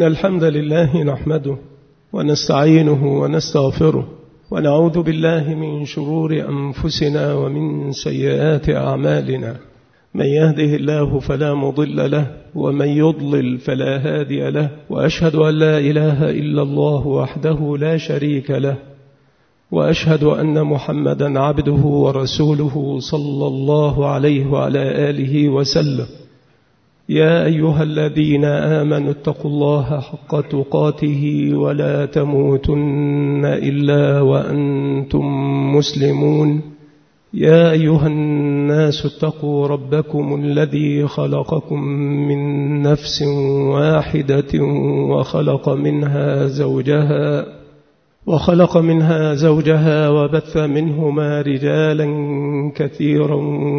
إن الحمد لله نحمده ونستعينه ونستغفره ونعوذ بالله من شرور أنفسنا ومن سيئات أعمالنا. من يهده الله فلا مضل له ومن يضلل فلا هادي له، وأشهد أن لا إله إلا الله وحده لا شريك له، وأشهد أن محمدا عبده ورسوله صلى الله عليه وعلى آله وسلم. يا أيها الذين آمنوا اتقوا الله حق تقاته ولا تموتن إلا وأنتم مسلمون. يا أيها الناس اتقوا ربكم الذي خلقكم من نفس واحدة وخلق منها زوجها وبث منهما رجالا كثيرا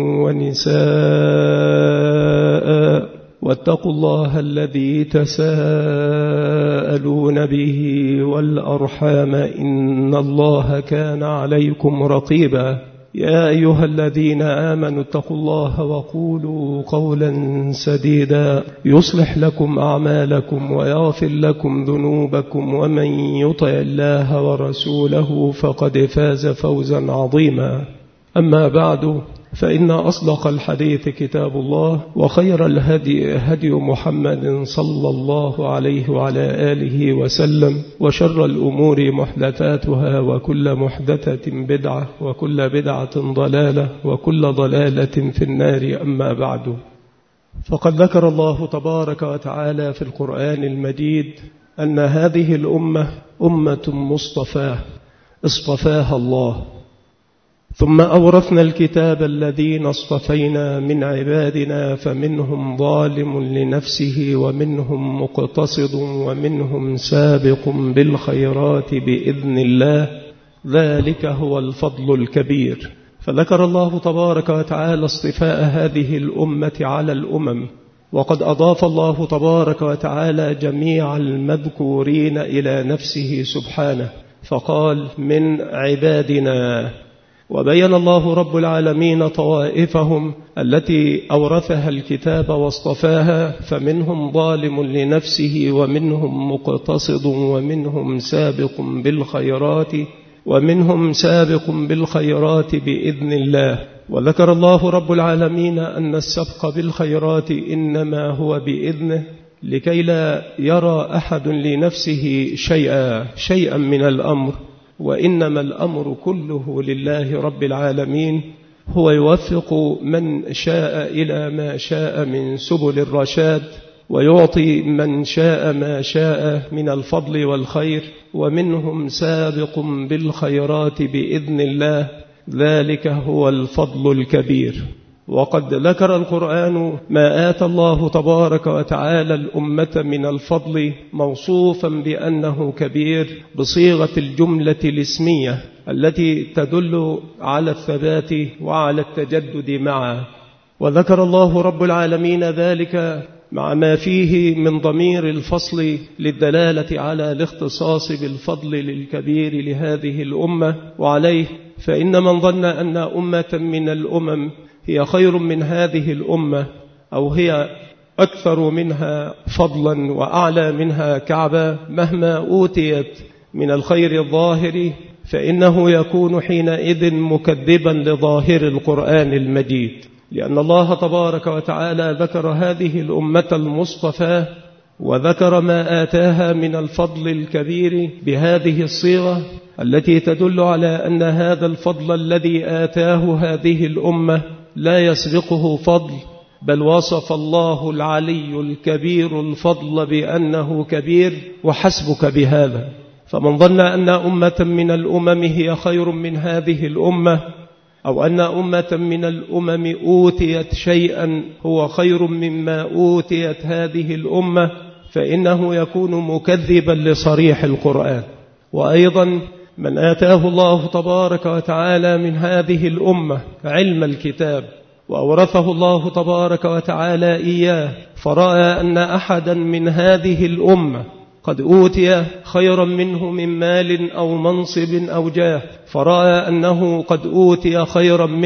ونساء، واتقوا الله الذي تساءلون به والأرحام إن الله كان عليكم رقيبا. يا أيها الذين آمنوا اتقوا الله وقولوا قولا سديدا يصلح لكم أعمالكم ويغفر لكم ذنوبكم، ومن يطع الله ورسوله فقد فاز فوزا عظيما. أما بعد، فإن أصدق الحديث كتاب الله، وخير الهدي هدي محمد صلى الله عليه وعلى آله وسلم، وشر الأمور محدثاتها، وكل محدثة بدعة، وكل بدعة ضلالة، وكل ضلالة في النار. أما بعد، فقد ذكر الله تبارك وتعالى في القرآن المجيد أن هذه الأمة أمة مصطفاة اصطفاها الله، ثم أورثنا الكتاب الذين اصطفينا من عبادنا فمنهم ظالم لنفسه ومنهم مقتصد ومنهم سابق بالخيرات بإذن الله، ذلك هو الفضل الكبير. فذكر الله تبارك وتعالى اصطفاء هذه الأمة على الأمم، وقد أضاف الله تبارك وتعالى جميع المذكورين إلى نفسه سبحانه، فقال من عبادنا. وبين الله رب العالمين طوائفهم التي أورثها الكتاب واصطفاها، فمنهم ظالم لنفسه ومنهم مقتصد ومنهم سابق بالخيرات بإذن الله. وذكر الله رب العالمين أن السبق بالخيرات إنما هو بإذنه، لكي لا يرى أحد لنفسه شيئا من الأمر، وإنما الأمر كله لله رب العالمين. هو يوفق من شاء إلى ما شاء من سبل الرشاد، ويعطي من شاء ما شاء من الفضل والخير، ومنهم سابق بالخيرات بإذن الله، ذلك هو الفضل الكبير. وقد ذكر القرآن ما آتى الله تبارك وتعالى الأمة من الفضل موصوفا بأنه كبير بصيغة الجملة الاسمية التي تدل على الثبات وعلى التجدد معا. وذكر الله رب العالمين ذلك مع ما فيه من ضمير الفصل للدلالة على الاختصاص بالفضل للكبير لهذه الأمة. وعليه فإن من ظن أن أمة من الأمم هي خير من هذه الأمة، أو هي أكثر منها فضلا وأعلى منها كعبا مهما أوتيت من الخير الظاهر، فإنه يكون حينئذ مكذبا لظاهر القرآن المجيد، لأن الله تبارك وتعالى ذكر هذه الأمة المصطفى وذكر ما آتاها من الفضل الكبير بهذه الصيغة التي تدل على أن هذا الفضل الذي آتاه هذه الأمة لا يسبقه فضل، بل وصف الله العلي الكبير الفضل بأنه كبير وحسبك بهذا. فمن ظن أن أمة من الأمم هي خير من هذه الأمة، أو أن أمة من الأمم أوتيت شيئا هو خير مما أوتيت هذه الأمة، فإنه يكون مكذبا لصريح القرآن. وأيضا من آتاه الله تبارك وتعالى من هذه الأمة علم الكتاب وأورثه الله تبارك وتعالى إياه، فرأى أن أحدا من هذه الأمة قد أوتي خيرا منه من مال أو منصب أو جاه، فرأى أنه قد أوتي خيرا منه،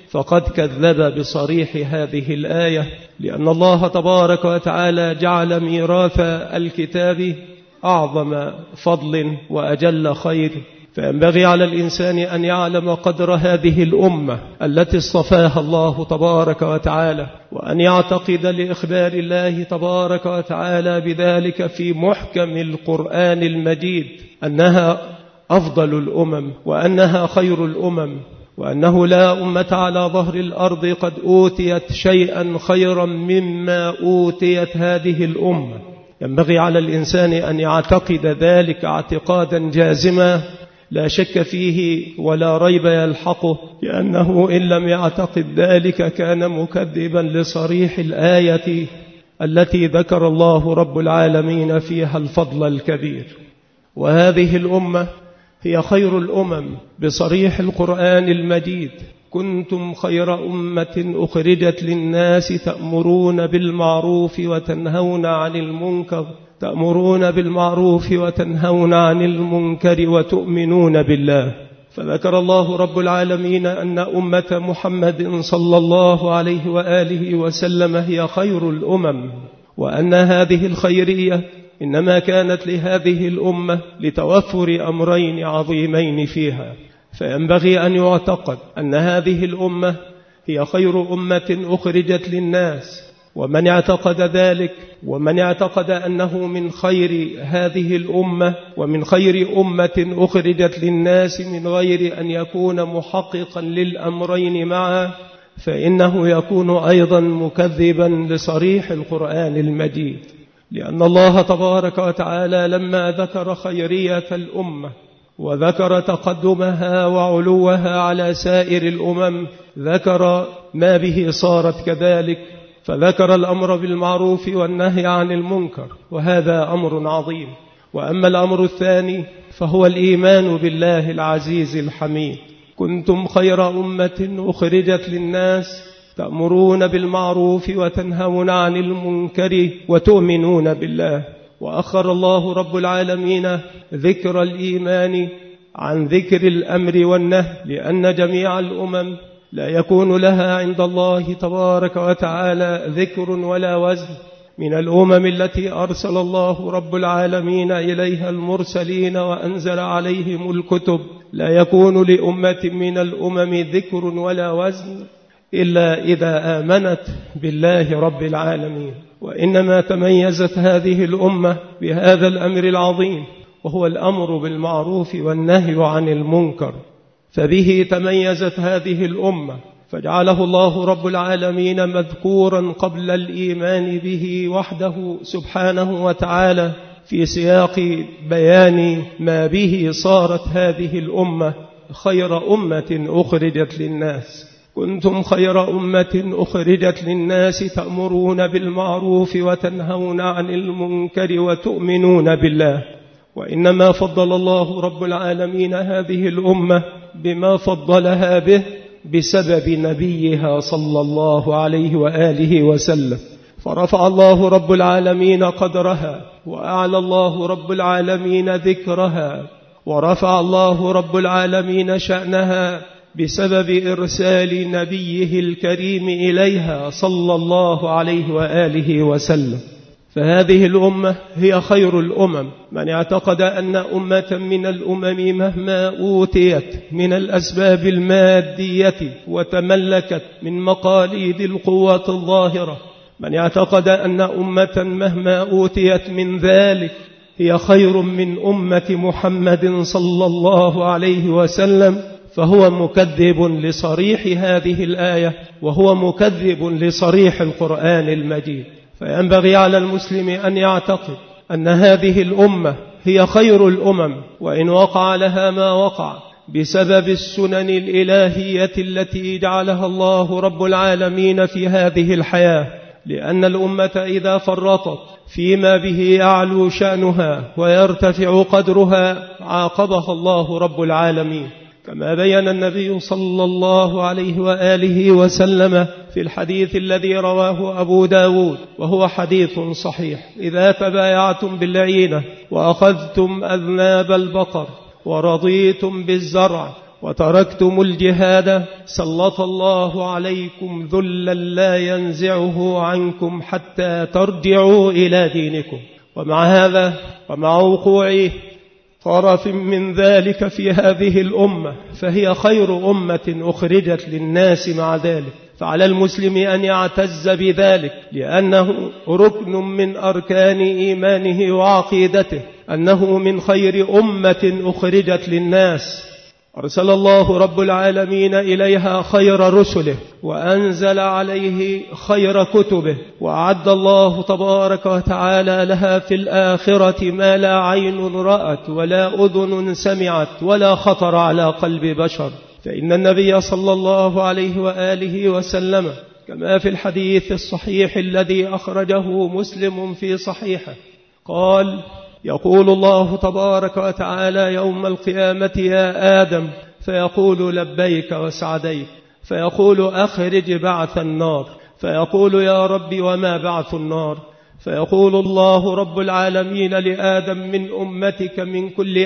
فقد كذب بصريح هذه الآية، لأن الله تبارك وتعالى جعل ميراث الكتاب أعظم فضل وأجل خير، فينبغي على الإنسان أن يعلم قدر هذه الأمة التي اصطفاها الله تبارك وتعالى، وأن يعتقد لإخبار الله تبارك وتعالى بذلك في محكم القرآن المجيد أنها أفضل الأمم وأنها خير الأمم، وأنه لا أمة على ظهر الأرض قد أوتيت شيئا خيرا مما أوتيت هذه الأمة. ينبغي على الإنسان أن يعتقد ذلك اعتقادا جازما لا شك فيه ولا ريب يلحقه، لأنه إن لم يعتقد ذلك كان مكذبا لصريح الآية التي ذكر الله رب العالمين فيها الفضل الكبير. وهذه الأمة هي خير الأمم بصريح القرآن المجيد: كنتم خير أمة أخرجت للناس تأمرون بالمعروف وتنهون عن المنكر وتؤمنون بالله. فذكر الله رب العالمين أن أمة محمد صلى الله عليه وآله وسلم هي خير الأمم، وأن هذه الخيرية إنما كانت لهذه الأمة لتوفر أمرين عظيمين فيها. فينبغي أن يعتقد أن هذه الأمة هي خير أمة أخرجت للناس، ومن اعتقد ذلك ومن اعتقد أنه من خير هذه الأمة ومن خير أمة أخرجت للناس من غير أن يكون محققا للأمرين معا، فإنه يكون أيضا مكذبا لصريح القرآن المجيد. لأن الله تبارك وتعالى لما ذكر خيرية الأمة وذكر تقدمها وعلوها على سائر الأمم ذكر ما به صارت كذلك، فذكر الأمر بالمعروف والنهي عن المنكر، وهذا أمر عظيم. وأما الأمر الثاني فهو الإيمان بالله العزيز الحميد: كنتم خير أمة أخرجت للناس تأمرون بالمعروف وتنهون عن المنكر وتؤمنون بالله. وأخر الله رب العالمين ذكر الإيمان عن ذكر الأمر والنهي، لأن جميع الأمم لا يكون لها عند الله تبارك وتعالى ذكر ولا وزن. من الأمم التي أرسل الله رب العالمين إليها المرسلين وأنزل عليهم الكتب لا يكون لأمة من الأمم ذكر ولا وزن إلا إذا آمنت بالله رب العالمين. وإنما تميزت هذه الأمة بهذا الأمر العظيم، وهو الأمر بالمعروف والنهي عن المنكر، فبه تميزت هذه الأمة، فجعله الله رب العالمين مذكورا قبل الإيمان به وحده سبحانه وتعالى في سياق بيان ما به صارت هذه الأمة خير أمة أخرجت للناس. كنتم خير أمة أخرجت للناس تأمرون بالمعروف وتنهون عن المنكر وتؤمنون بالله. وإنما فضل الله رب العالمين هذه الأمة بما فضلها به بسبب نبيها صلى الله عليه وآله وسلم، فرفع الله رب العالمين قدرها، وأعلى الله رب العالمين ذكرها، ورفع الله رب العالمين شأنها بسبب إرسال نبيه الكريم إليها صلى الله عليه وآله وسلم. فهذه الأمة هي خير الأمم. من اعتقد أن أمة من الأمم مهما أوتيت من الأسباب المادية وتملكت من مقاليد القوة الظاهرة، من اعتقد أن أمة مهما أوتيت من ذلك هي خير من أمة محمد صلى الله عليه وسلم، فهو مكذب لصريح هذه الآية، وهو مكذب لصريح القرآن المجيد. فينبغي على المسلم أن يعتقد أن هذه الأمة هي خير الأمم، وإن وقع لها ما وقع بسبب السنن الإلهية التي جعلها الله رب العالمين في هذه الحياة. لأن الأمة إذا فرطت فيما به يعلو شأنها ويرتفع قدرها عاقبها الله رب العالمين، كما بين النبي صلى الله عليه وآله وسلم في الحديث الذي رواه أبو داود، وهو حديث صحيح: إذا تبايعتم بالعينة وأخذتم أذناب البقر ورضيتم بالزرع وتركتم الجهاد سلط الله عليكم ذلا لا ينزعه عنكم حتى ترجعوا إلى دينكم. ومع هذا ومع وقوع طرف من ذلك في هذه الأمة، فهي خير أمة أخرجت للناس مع ذلك، فعلى المسلم أن يعتز بذلك، لأنه ركن من أركان إيمانه وعقيدته، أنه من خير أمة أخرجت للناس. أرسل الله رب العالمين إليها خير رسله، وأنزل عليه خير كتبه، وأعد الله تبارك وتعالى لها في الآخرة ما لا عين رأت ولا أذن سمعت ولا خطر على قلب بشر. فإن النبي صلى الله عليه وآله وسلم كما في الحديث الصحيح الذي أخرجه مسلم في صحيحه قال: يقول الله تبارك وتعالى يوم القيامة: يا آدم، فيقول: لبيك وسعديك، فيقول: أخرج بعث النار، فيقول: يا رب وما بعث النار؟ فيقول الله رب العالمين لآدم: من أمتك من كل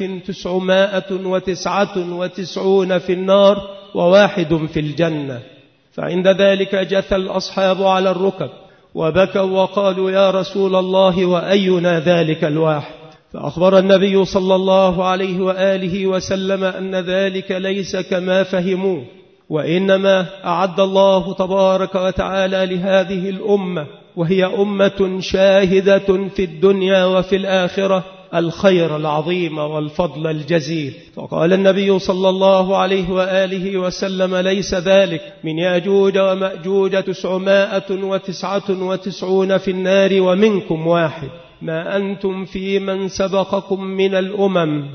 1999 في النار و1 في الجنة. فعند ذلك جثى الأصحاب على الركب وبكوا وقالوا: يا رسول الله، وأينا ذلك الواحد؟ فأخبر النبي صلى الله عليه وآله وسلم أن ذلك ليس كما فهموه، وإنما أعد الله تبارك وتعالى لهذه الأمة، وهي أمة شاهدة في الدنيا وفي الآخرة، الخير العظيم والفضل الجزيل. فقال النبي صلى الله عليه وآله وسلم: ليس ذلك، من ياجوج ومأجوج 999 في النار ومنكم 1، ما أنتم في من سبقكم من الأمم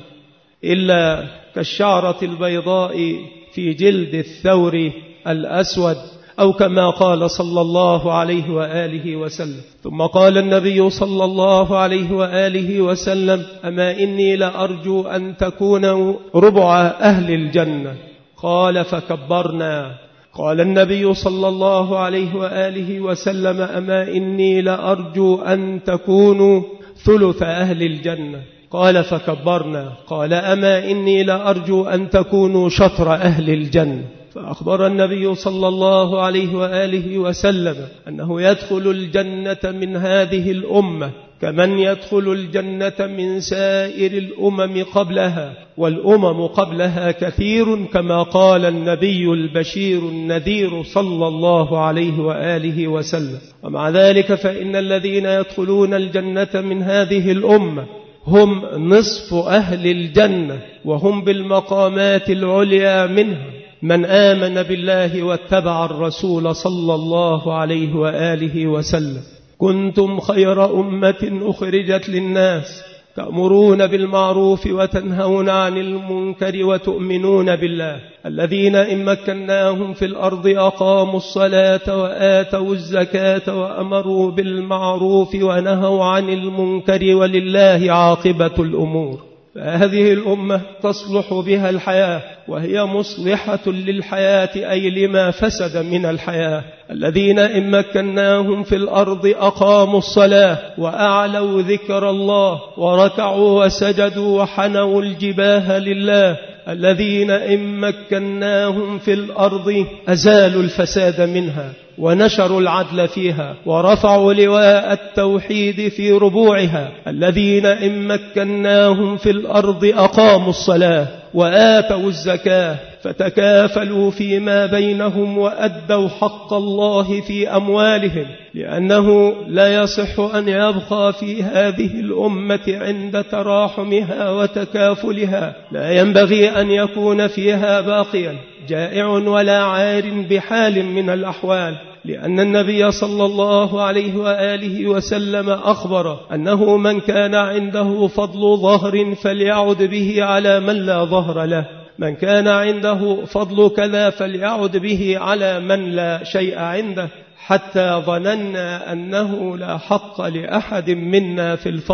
إلا كالشعرة البيضاء في جلد الثور الأسود، أو كما قال صلى الله عليه وآله وسلم. ثم قال النبي صلى الله عليه وآله وسلم: أما إني لأرجو أن تكونوا ربع أهل الجنة. قال: فكبرنا. قال النبي صلى الله عليه وآله وسلم: أما إني لأرجو أن تكونوا ثلث أهل الجنة. قال: فكبرنا. قال: أما إني لأرجو أن تكونوا شطر أهل الجنة. فأخبر النبي صلى الله عليه وآله وسلم أنه يدخل الجنة من هذه الأمة كمن يدخل الجنة من سائر الأمم قبلها، والأمم قبلها كثير، كما قال النبي البشير النذير صلى الله عليه وآله وسلم. ومع ذلك فإن الذين يدخلون الجنة من هذه الأمة هم نصف أهل الجنة، وهم بالمقامات العليا منها من آمن بالله واتبع الرسول صلى الله عليه وآله وسلم. كنتم خير أمة أخرجت للناس، تأمرون بالمعروف وتنهون عن المنكر وتؤمنون بالله، الذين إن مكناهم في الأرض أقاموا الصلاة وآتوا الزكاة وأمروا بالمعروف ونهوا عن المنكر، ولله عاقبة الأمور. فهذه الأمة تصلح بها الحياة، وهي مصلحة للحياة، أي لما فسد من الحياة. الذين إن مكناهم في الأرض أقاموا الصلاة وأعلوا ذكر الله وركعوا وسجدوا وحنوا الجباه لله. الذين إن مكناهم في الأرض أزالوا الفساد منها ونشروا العدل فيها ورفعوا لواء التوحيد في ربوعها. الذين إن مكناهم في الأرض أقاموا الصلاة وآتوا الزكاة فتكافلوا فيما بينهم وأدوا حق الله في أموالهم، لأنه لا يصح أن يبقى في هذه الأمة عند تراحمها وتكافلها، لا ينبغي أن يكون فيها باقيا جائع ولا عار بحال من الأحوال، لأن النبي صلى الله عليه وآله وسلم أخبر أنه من كان عنده فضل ظهر فليعد به على من لا ظهر له، من كان عنده فضل كذا فليعد به على من لا شيء عنده، حتى ظننا أنه لا حق لأحد منا في الفضل.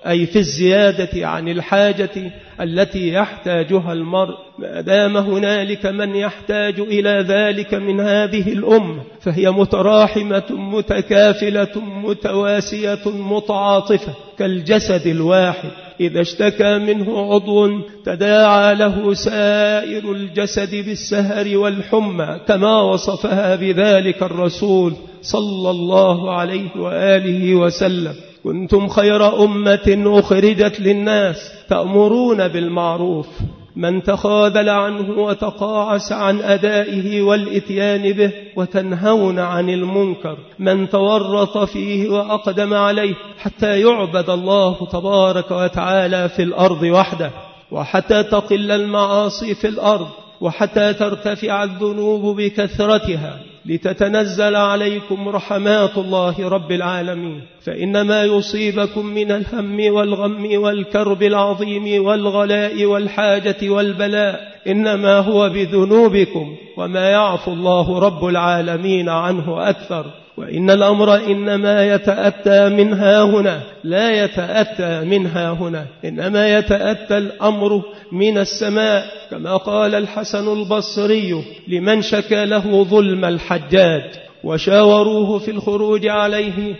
أي في الزيادة عن الحاجة التي يحتاجها المرء، ما دام هنالك من يحتاج إلى ذلك من هذه الأمة، فهي متراحمة متكافلة متواسية متعاطفة كالجسد الواحد، إذا اشتكى منه عضو تداعى له سائر الجسد بالسهر والحمى، كما وصفها بذلك الرسول صلى الله عليه وآله وسلم: كنتم خير أمة أخرجت للناس تأمرون بالمعروف، من تخاذل عنه وتقاعس عن أدائه والإتيان به، وتنهون عن المنكر، من تورط فيه وأقدم عليه، حتى يعبد الله تبارك وتعالى في الأرض وحده، وحتى تقل المعاصي في الأرض، وحتى ترتفع الذنوب بكثرتها، لتتنزل عليكم رحمات الله رب العالمين. فإن ما يصيبكم من الهم والغم والكرب العظيم والغلاء والحاجة والبلاء إنما هو بذنوبكم، وما يعفو الله رب العالمين عنه أكثر. وإن الأمر إنما يتأتى منها هنا، لا يتأتى منها هنا، إنما يتأتى الأمر من السماء، كما قال الحسن البصري لمن شكى له ظلم الحجاج وشاوروه في الخروج عليه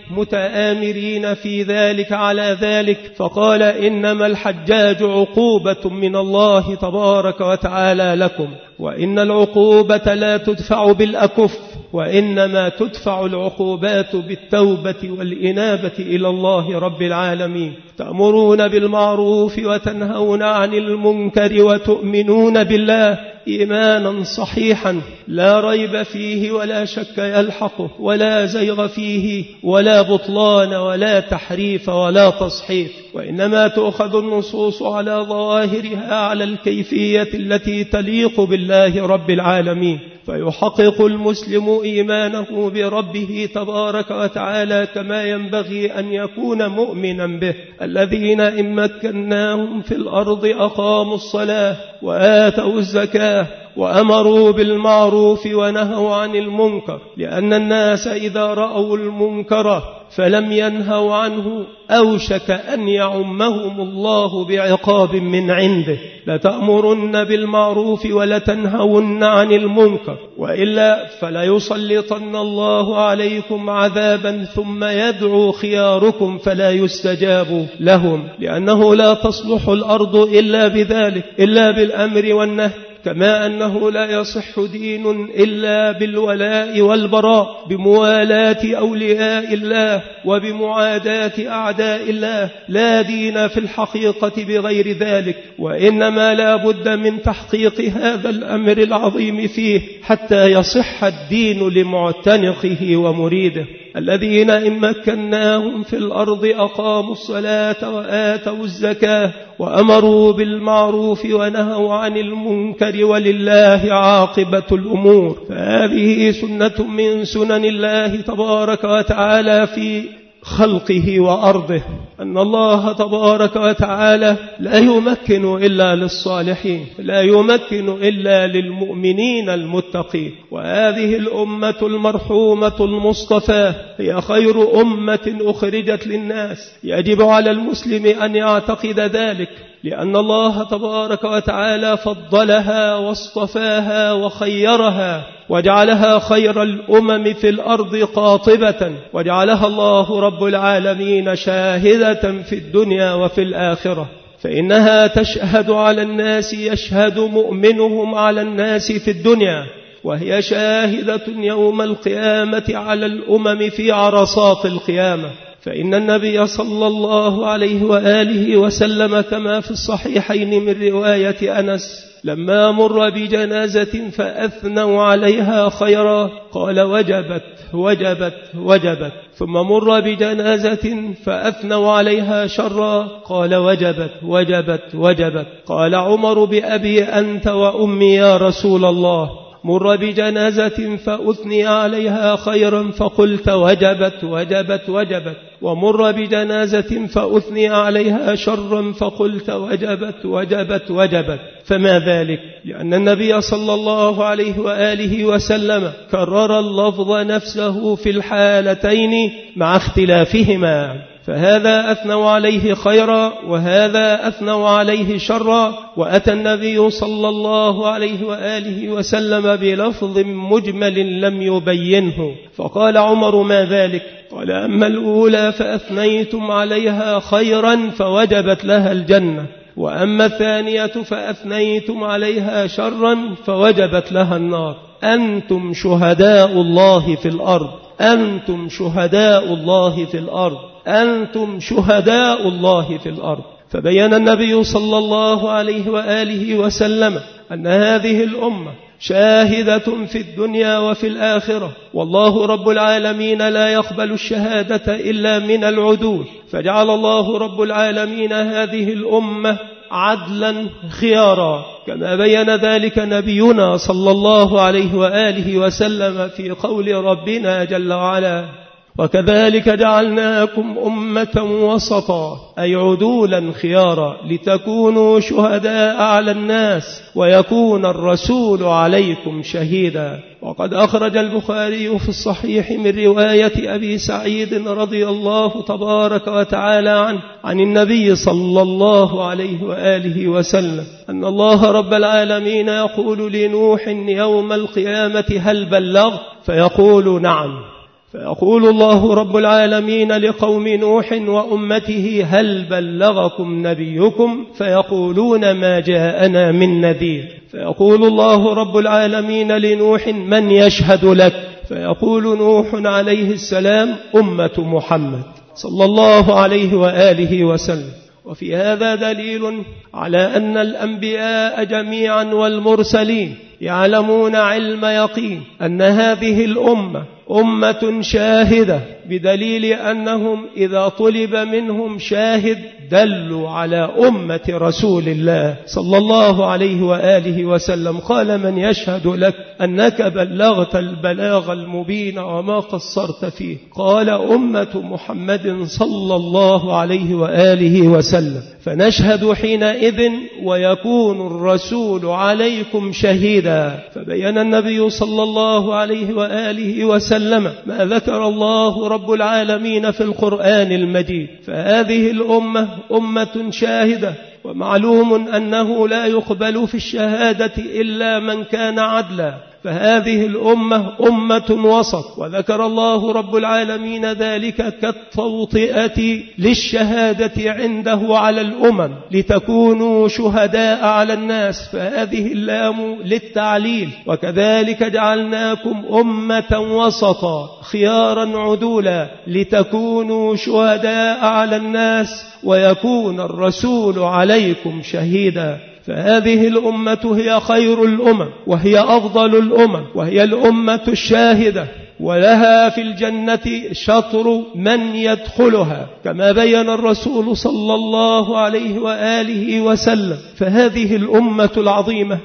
متآمرين في ذلك على ذلك، فقال: إنما الحجاج عقوبة من الله تبارك وتعالى لكم، وإن العقوبة لا تدفع بالأكف، وإنما تدفع العقوبات بالتوبة والإنابة إلى الله رب العالمين. تأمرون بالمعروف وتنهون عن المنكر وتؤمنون بالله إيمانا صحيحا لا ريب فيه ولا شك يلحقه ولا زيغ فيه ولا بطلان ولا تحريف ولا تصحيف، وإنما تؤخذ النصوص على ظواهرها على الكيفية التي تليق بالله رب العالمين، فيحقق المسلم إيمانه بربه تبارك وتعالى كما ينبغي أن يكون مؤمنا به. الذين إن مكناهم في الأرض أقاموا الصلاة وآتوا الزكاة وأمروا بالمعروف ونهوا عن المنكر، لأن الناس إذا رأوا المنكر فلم ينهوا عنه أوشك أن يعمهم الله بعقاب من عنده، لتأمرن بالمعروف ولتنهون عن المنكر، وإلا فلا يسلطن الله عليكم عذابا ثم يدعو خياركم فلا يستجاب لهم، لأنه لا تصلح الأرض إلا بذلك، إلا بالأمر والنهي، كما أنه لا يصح دين إلا بالولاء والبراء، بموالاة أولياء الله وبمعاداة أعداء الله، لا دين في الحقيقة بغير ذلك، وإنما لا بد من تحقيق هذا الأمر العظيم فيه حتى يصح الدين لمعتنقه ومريده. الذين إن مكناهم في الأرض أقاموا الصلاة وآتوا الزكاة وأمروا بالمعروف ونهوا عن المنكر ولله عاقبة الأمور. فهذه سنة من سنن الله تبارك وتعالى في خلقه وأرضه، أن الله تبارك وتعالى لا يمكن إلا للصالحين، لا يمكن إلا للمؤمنين المتقين. وهذه الأمة المرحومة المصطفى هي خير أمة أخرجت للناس، يجب على المسلم أن يعتقد ذلك، لأن الله تبارك وتعالى فضلها واصطفاها وخيرها وجعلها خير الأمم في الأرض قاطبة، وجعلها الله رب العالمين شاهدة في الدنيا وفي الآخرة، فإنها تشهد على الناس، يشهد مؤمنهم على الناس في الدنيا، وهي شاهدة يوم القيامة على الأمم في عرصات القيامة. فإن النبي صلى الله عليه وآله وسلم كما في الصحيحين من رواية أنس لما مر بجنازة فأثنوا عليها خيرا قال: وجبت وجبت وجبت. ثم مر بجنازة فأثنوا عليها شرا قال: وجبت وجبت وجبت. قال عمر: بأبي أنت وأمي يا رسول الله. مر بجنازة فأثني عليها خيرا فقلت: وجبت وجبت وجبت. ومر بجنازة فأثني عليها شرا فقلت: وجبت وجبت وجبت. فما ذلك؟ لأن النبي صلى الله عليه وآله وسلم كرر اللفظ نفسه في الحالتين مع اختلافهما، فهذا أثنوا عليه خيرا وهذا أثنوا عليه شرا. وأتى النبي صلى الله عليه وآله وسلم بلفظ مجمل لم يبينه، فقال عمر: ما ذلك؟ قال: أما الأولى فأثنيتم عليها خيرا فوجبت لها الجنة، وأما الثانية فأثنيتم عليها شرا فوجبت لها النار. أنتم شهداء الله في الأرض، أنتم شهداء الله في الأرض، أنتم شهداء الله في الأرض. فبين النبي صلى الله عليه وآله وسلم أن هذه الأمة شاهدة في الدنيا وفي الآخرة، والله رب العالمين لا يقبل الشهادة إلا من العدول، فجعل الله رب العالمين هذه الأمة عدلا خيارا، كما بين ذلك نبينا صلى الله عليه وآله وسلم في قول ربنا جل وعلا: وكذلك جعلناكم أمة وسطا، أي عدولا خيارا، لتكونوا شهداء على الناس ويكون الرسول عليكم شهيدا. وقد أخرج البخاري في الصحيح من رواية أبي سعيد رضي الله تبارك وتعالى عنه عن النبي صلى الله عليه وآله وسلم أن الله رب العالمين يقول لنوح يوم القيامة: هل بلغت؟ فيقول: نعم. فيقول الله رب العالمين لقوم نوح وأمته: هل بلغكم نبيكم؟ فيقولون: ما جاءنا من نذير. فيقول الله رب العالمين لنوح: من يشهد لك؟ فيقول نوح عليه السلام: أمة محمد صلى الله عليه وآله وسلم. وفي هذا دليل على أن الأنبياء جميعا والمرسلين يعلمون علم يقين أن هذه الأمة أمة شاهدة، بدليل أنهم إذا طلب منهم شاهد دلوا على أمة رسول الله صلى الله عليه وآله وسلم. قال: من يشهد لك أنك بلغت البلاغ المبين وما قصرت فيه؟ قال: أمة محمد صلى الله عليه وآله وسلم. فنشهد حينئذ ويكون الرسول عليكم شهيدا. فبين النبي صلى الله عليه وآله وسلم ما ذكر الله رب العالمين في القرآن المجيد. فهذه الأمة أمة شاهدة، ومعلوم أنه لا يقبل في الشهادة إلا من كان عدلا، فهذه الأمة أمة وسط. وذكر الله رب العالمين ذلك كالتوطئة للشهادة عنده على الأمم، لتكونوا شهداء على الناس، فهذه اللام للتعليل. وكذلك جعلناكم أمة وسطا خيارا عدولا لتكونوا شهداء على الناس ويكون الرسول عليكم شهيدا. فهذه الأمة هي خير الأمم وهي أفضل الأمم وهي الأمة الشاهدة، ولها في الجنة شطر من يدخلها كما بين الرسول صلى الله عليه وآله وسلم. فهذه الأمة العظيمة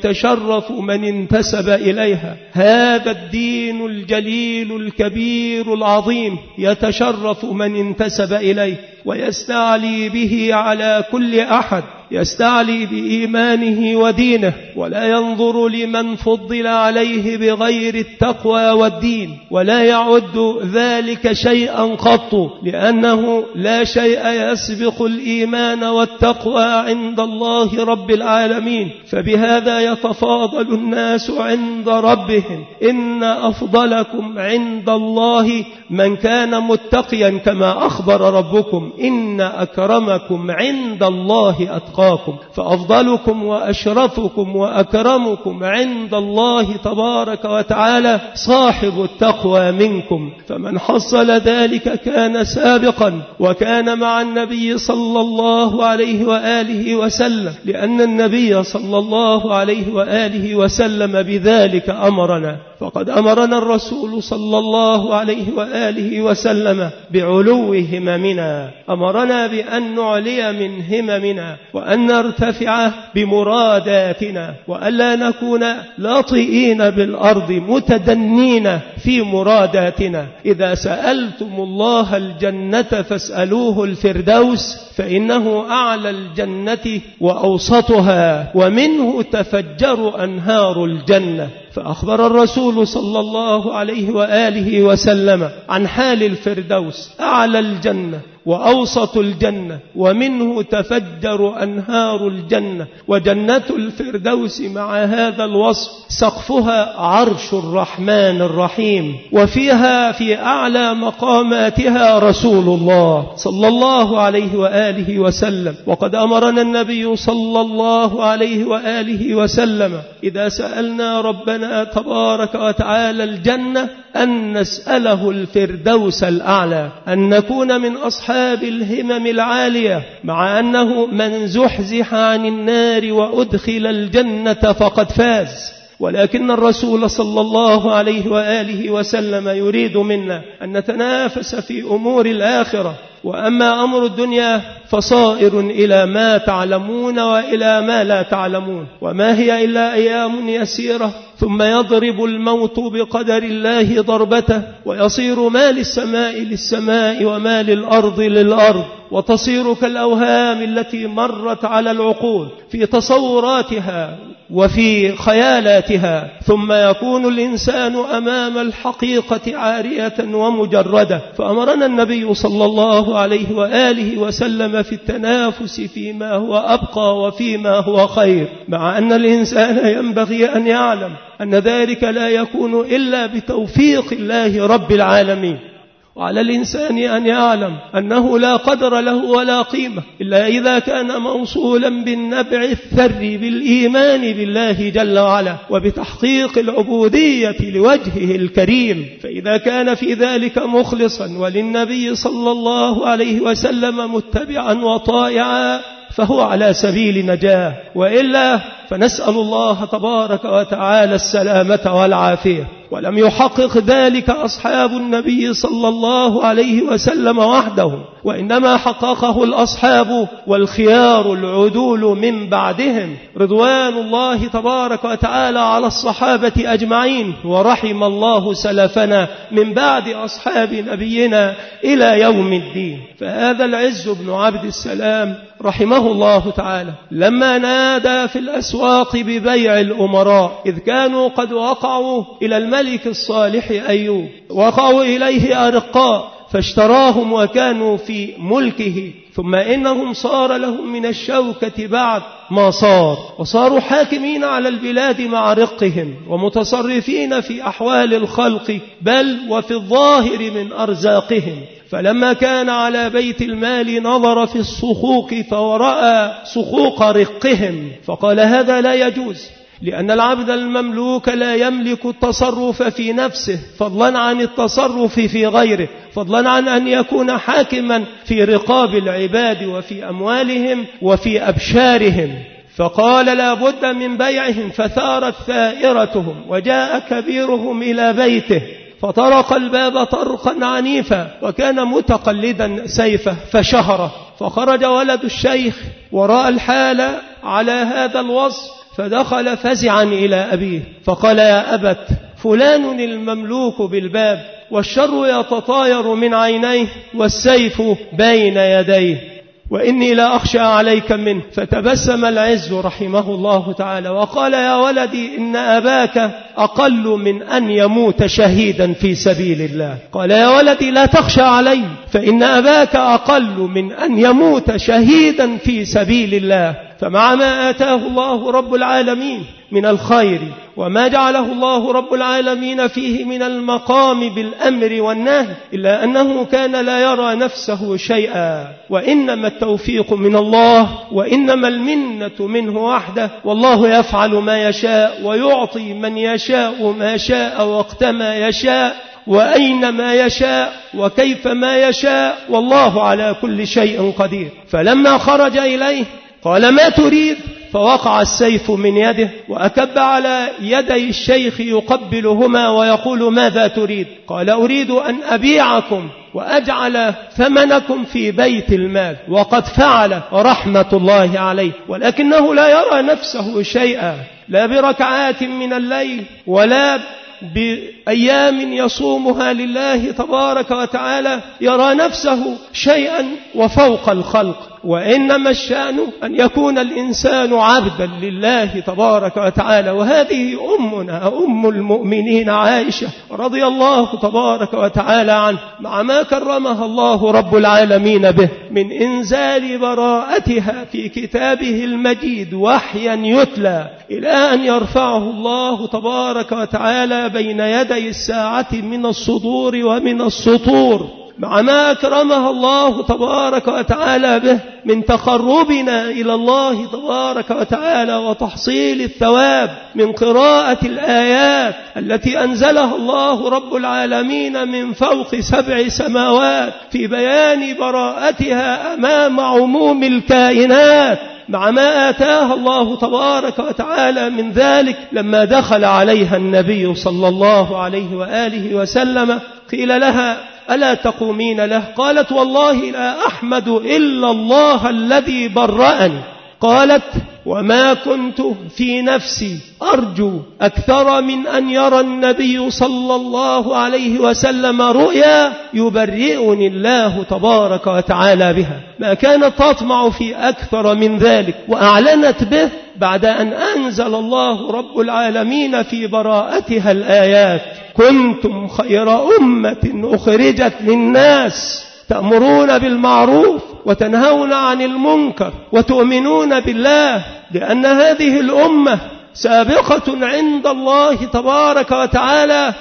يتشرف من انتسب إليها، هذا الدين الجليل الكبير العظيم يتشرف من انتسب إليه ويستعلي به على كل أحد، يستعلي بإيمانه ودينه، ولا ينظر لمن فضل عليه بغير التقوى والدين، ولا يعد ذلك شيئا قط، لأنه لا شيء يسبق الإيمان والتقوى عند الله رب العالمين. فبهذا يتفاضل الناس عند ربهم: إن أفضلكم عند الله من كان متقيا، كما أخبر ربكم: إن أكرمكم عند الله أتقاكم. فأفضلكم وأشرفكم وأكرمكم عند الله تبارك وتعالى صاحب التقوى منكم. فمن حصل ذلك كان سابقا وكان مع النبي صلى الله عليه وآله وسلم، لأن النبي صلى الله عليه وآله وسلم بذلك أمرنا. فقد أمرنا الرسول صلى الله عليه وآله وسلم بعلو هممنا، أمرنا بأن نعلي من هممنا وأن نرتفع بمراداتنا، وألا نكون لاطئين بالأرض متدنين في مراداتنا. إذا سألتم الله الجنة فاسألوه الفردوس، فإنه أعلى الجنة وأوسطها، ومنه تفجر أنهار الجنة. فأخبر الرسول صلى الله عليه وآله وسلم عن حال الفردوس أعلى الجنة وأوسط الجنة، ومنه تفجر أنهار الجنة، وجنة الفردوس مع هذا الوصف سقفها عرش الرحمن الرحيم، وفيها في أعلى مقاماتها رسول الله صلى الله عليه وآله وسلم. وقد أمرنا النبي صلى الله عليه وآله وسلم إذا سألنا ربنا تبارك وتعالى الجنة أن نسأله الفردوس الأعلى، أن نكون من أصحاب الهمم العالية، مع أنه من زحزح عن النار وأدخل الجنة فقد فاز. ولكن الرسول صلى الله عليه وآله وسلم يريد منا أن نتنافس في أمور الآخرة، وأما أمر الدنيا فصائر إلى ما تعلمون وإلى ما لا تعلمون، وما هي إلا أيام يسيرة ثم يضرب الموت بقدر الله ضربته، ويصير ما للسماء للسماء وما للأرض للأرض، وتصير كالأوهام التي مرت على العقول في تصوراتها وفي خيالاتها، ثم يكون الإنسان أمام الحقيقة عارية ومجردة. فأمرنا النبي صلى الله عليه وآله وسلم في التنافس فيما هو أبقى وفيما هو خير، مع أن الإنسان ينبغي أن يعلم أن ذلك لا يكون إلا بتوفيق الله رب العالمين. وعلى الإنسان أن يعلم أنه لا قدر له ولا قيمة إلا إذا كان موصولا بالنبع الثري بالإيمان بالله جل وعلا وبتحقيق العبودية لوجهه الكريم. فإذا كان في ذلك مخلصا وللنبي صلى الله عليه وسلم متبعا وطائعا فهو على سبيل نجاة، وإلا فنسأل الله تبارك وتعالى السلامة والعافية. ولم يحقق ذلك أصحاب النبي صلى الله عليه وسلم وحده، وإنما حققه الأصحاب والخيار العدول من بعدهم رضوان الله تبارك وتعالى على الصحابة أجمعين. ورحم الله سلفنا من بعد أصحاب نبينا إلى يوم الدين. فهذا العز بن عبد السلام رحمه الله تعالى لما نادى في الأسواق ببيع الأمراء، إذ كانوا قد وقعوا إلى الملك الصالح أيوب، وقعوا إليه أرقاء فاشتراهم وكانوا في ملكه، ثم إنهم صار لهم من الشوكة بعد ما صار، وصاروا حاكمين على البلاد مع رقهم ومتصرفين في أحوال الخلق بل وفي الظاهر من أرزاقهم. فلما كان على بيت المال نظر في الصخوق فرأى صخوق رقهم، فقال هذا لا يجوز، لأن العبد المملوك لا يملك التصرف في نفسه فضلا عن التصرف في غيره، فضلا عن أن يكون حاكما في رقاب العباد وفي أموالهم وفي أبشارهم. فقال لا بد من بيعهم، فثارت ثائرتهم وجاء كبيرهم إلى بيته فطرق الباب طرقا عنيفا، وكان متقلدا سيفه فشهره، فخرج ولد الشيخ ورأى الحال على هذا الوصف فدخل فزعا إلى أبيه فقال يا أبت فلان المملوك بالباب والشر يتطاير من عينيه والسيف بين يديه وإني لا أخشى عليك منه. فتبسم العز رحمه الله تعالى وقال يا ولدي إن أباك أقل من أن يموت شهيدا في سبيل الله. قال يا ولدي لا تخشى علي فإن أباك أقل من أن يموت شهيدا في سبيل الله. فمع ما آتاه الله رب العالمين من الخير وما جعله الله رب العالمين فيه من المقام بالأمر والنهي، إلا أنه كان لا يرى نفسه شيئا، وإنما التوفيق من الله وإنما المنة منه وحده، والله يفعل ما يشاء ويعطي من يشاء ما شاء وقت ما يشاء وأين ما يشاء وكيف ما يشاء، والله على كل شيء قدير. فلما خرج إليه قال ما تريد؟ فوقع السيف من يده وأكب على يدي الشيخ يقبلهما ويقول ماذا تريد؟ قال أريد أن أبيعكم وأجعل ثمنكم في بيت المال، وقد فعل رحمة الله عليه، ولكنه لا يرى نفسه شيئا، لا بركعات من الليل ولا بأيام يصومها لله تبارك وتعالى يرى نفسه شيئا وفوق الخلق، وإنما الشأن أن يكون الإنسان عبدا لله تبارك وتعالى. وهذه أمنا أم المؤمنين عائشة رضي الله تبارك وتعالى عنه، مع ما كرمها الله رب العالمين به من إنزال براءتها في كتابه المجيد وحيا يتلى إلى أن يرفعه الله تبارك وتعالى بين يدي الساعة من الصدور ومن السطور، مع ما أكرمها الله تبارك وتعالى به من تقربنا إلى الله تبارك وتعالى وتحصيل الثواب من قراءة الآيات التي أنزلها الله رب العالمين من فوق 7 سماوات في بيان براءتها أمام عموم الكائنات، مع ما آتاها الله تبارك وتعالى من ذلك. لما دخل عليها النبي صلى الله عليه وآله وسلم قيل لها: ألا تقومين له؟ قالت: والله لا أحمد إلا الله الذي برأني. قالت: وما كنت في نفسي أرجو أكثر من أن يرى النبي صلى الله عليه وسلم رؤيا يبرئني الله تبارك وتعالى بها. ما كانت تطمع في أكثر من ذلك، وأعلنت به بعد أن أنزل الله رب العالمين في براءتها الآيات: كنتم خير أمة أخرجت للناس تأمرون بالمعروف وتنهون عن المنكر وتؤمنون بالله، لأن هذه الأمة سابقة عند الله تبارك وتعالى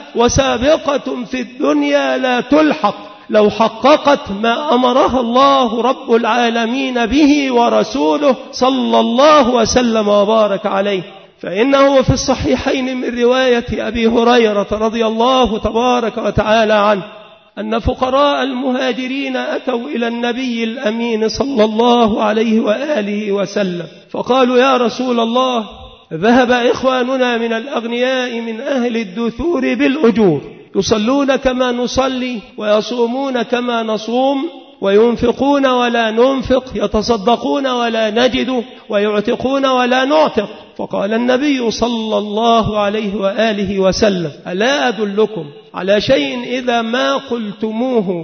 وسابقة في الدنيا لا تلحق لو حققت ما أمرها الله رب العالمين به ورسوله صلى الله وسلم وبارك عليه. فإنه في الصحيحين من رواية أبي هريرة رضي الله تبارك وتعالى عنه أن فقراء المهاجرين أتوا إلى النبي الأمين صلى الله عليه وآله وسلم فقالوا: يا رسول الله، ذهب إخواننا من الأغنياء من أهل الدثور بالأجور، يصلون كما نصلي ويصومون كما نصوم وينفقون ولا ننفق، يتصدقون ولا نجد ويعتقون ولا نعتق. فقال النبي صلى الله عليه وآله وسلم: ألا أدلكم على شيء إذا ما قلتموه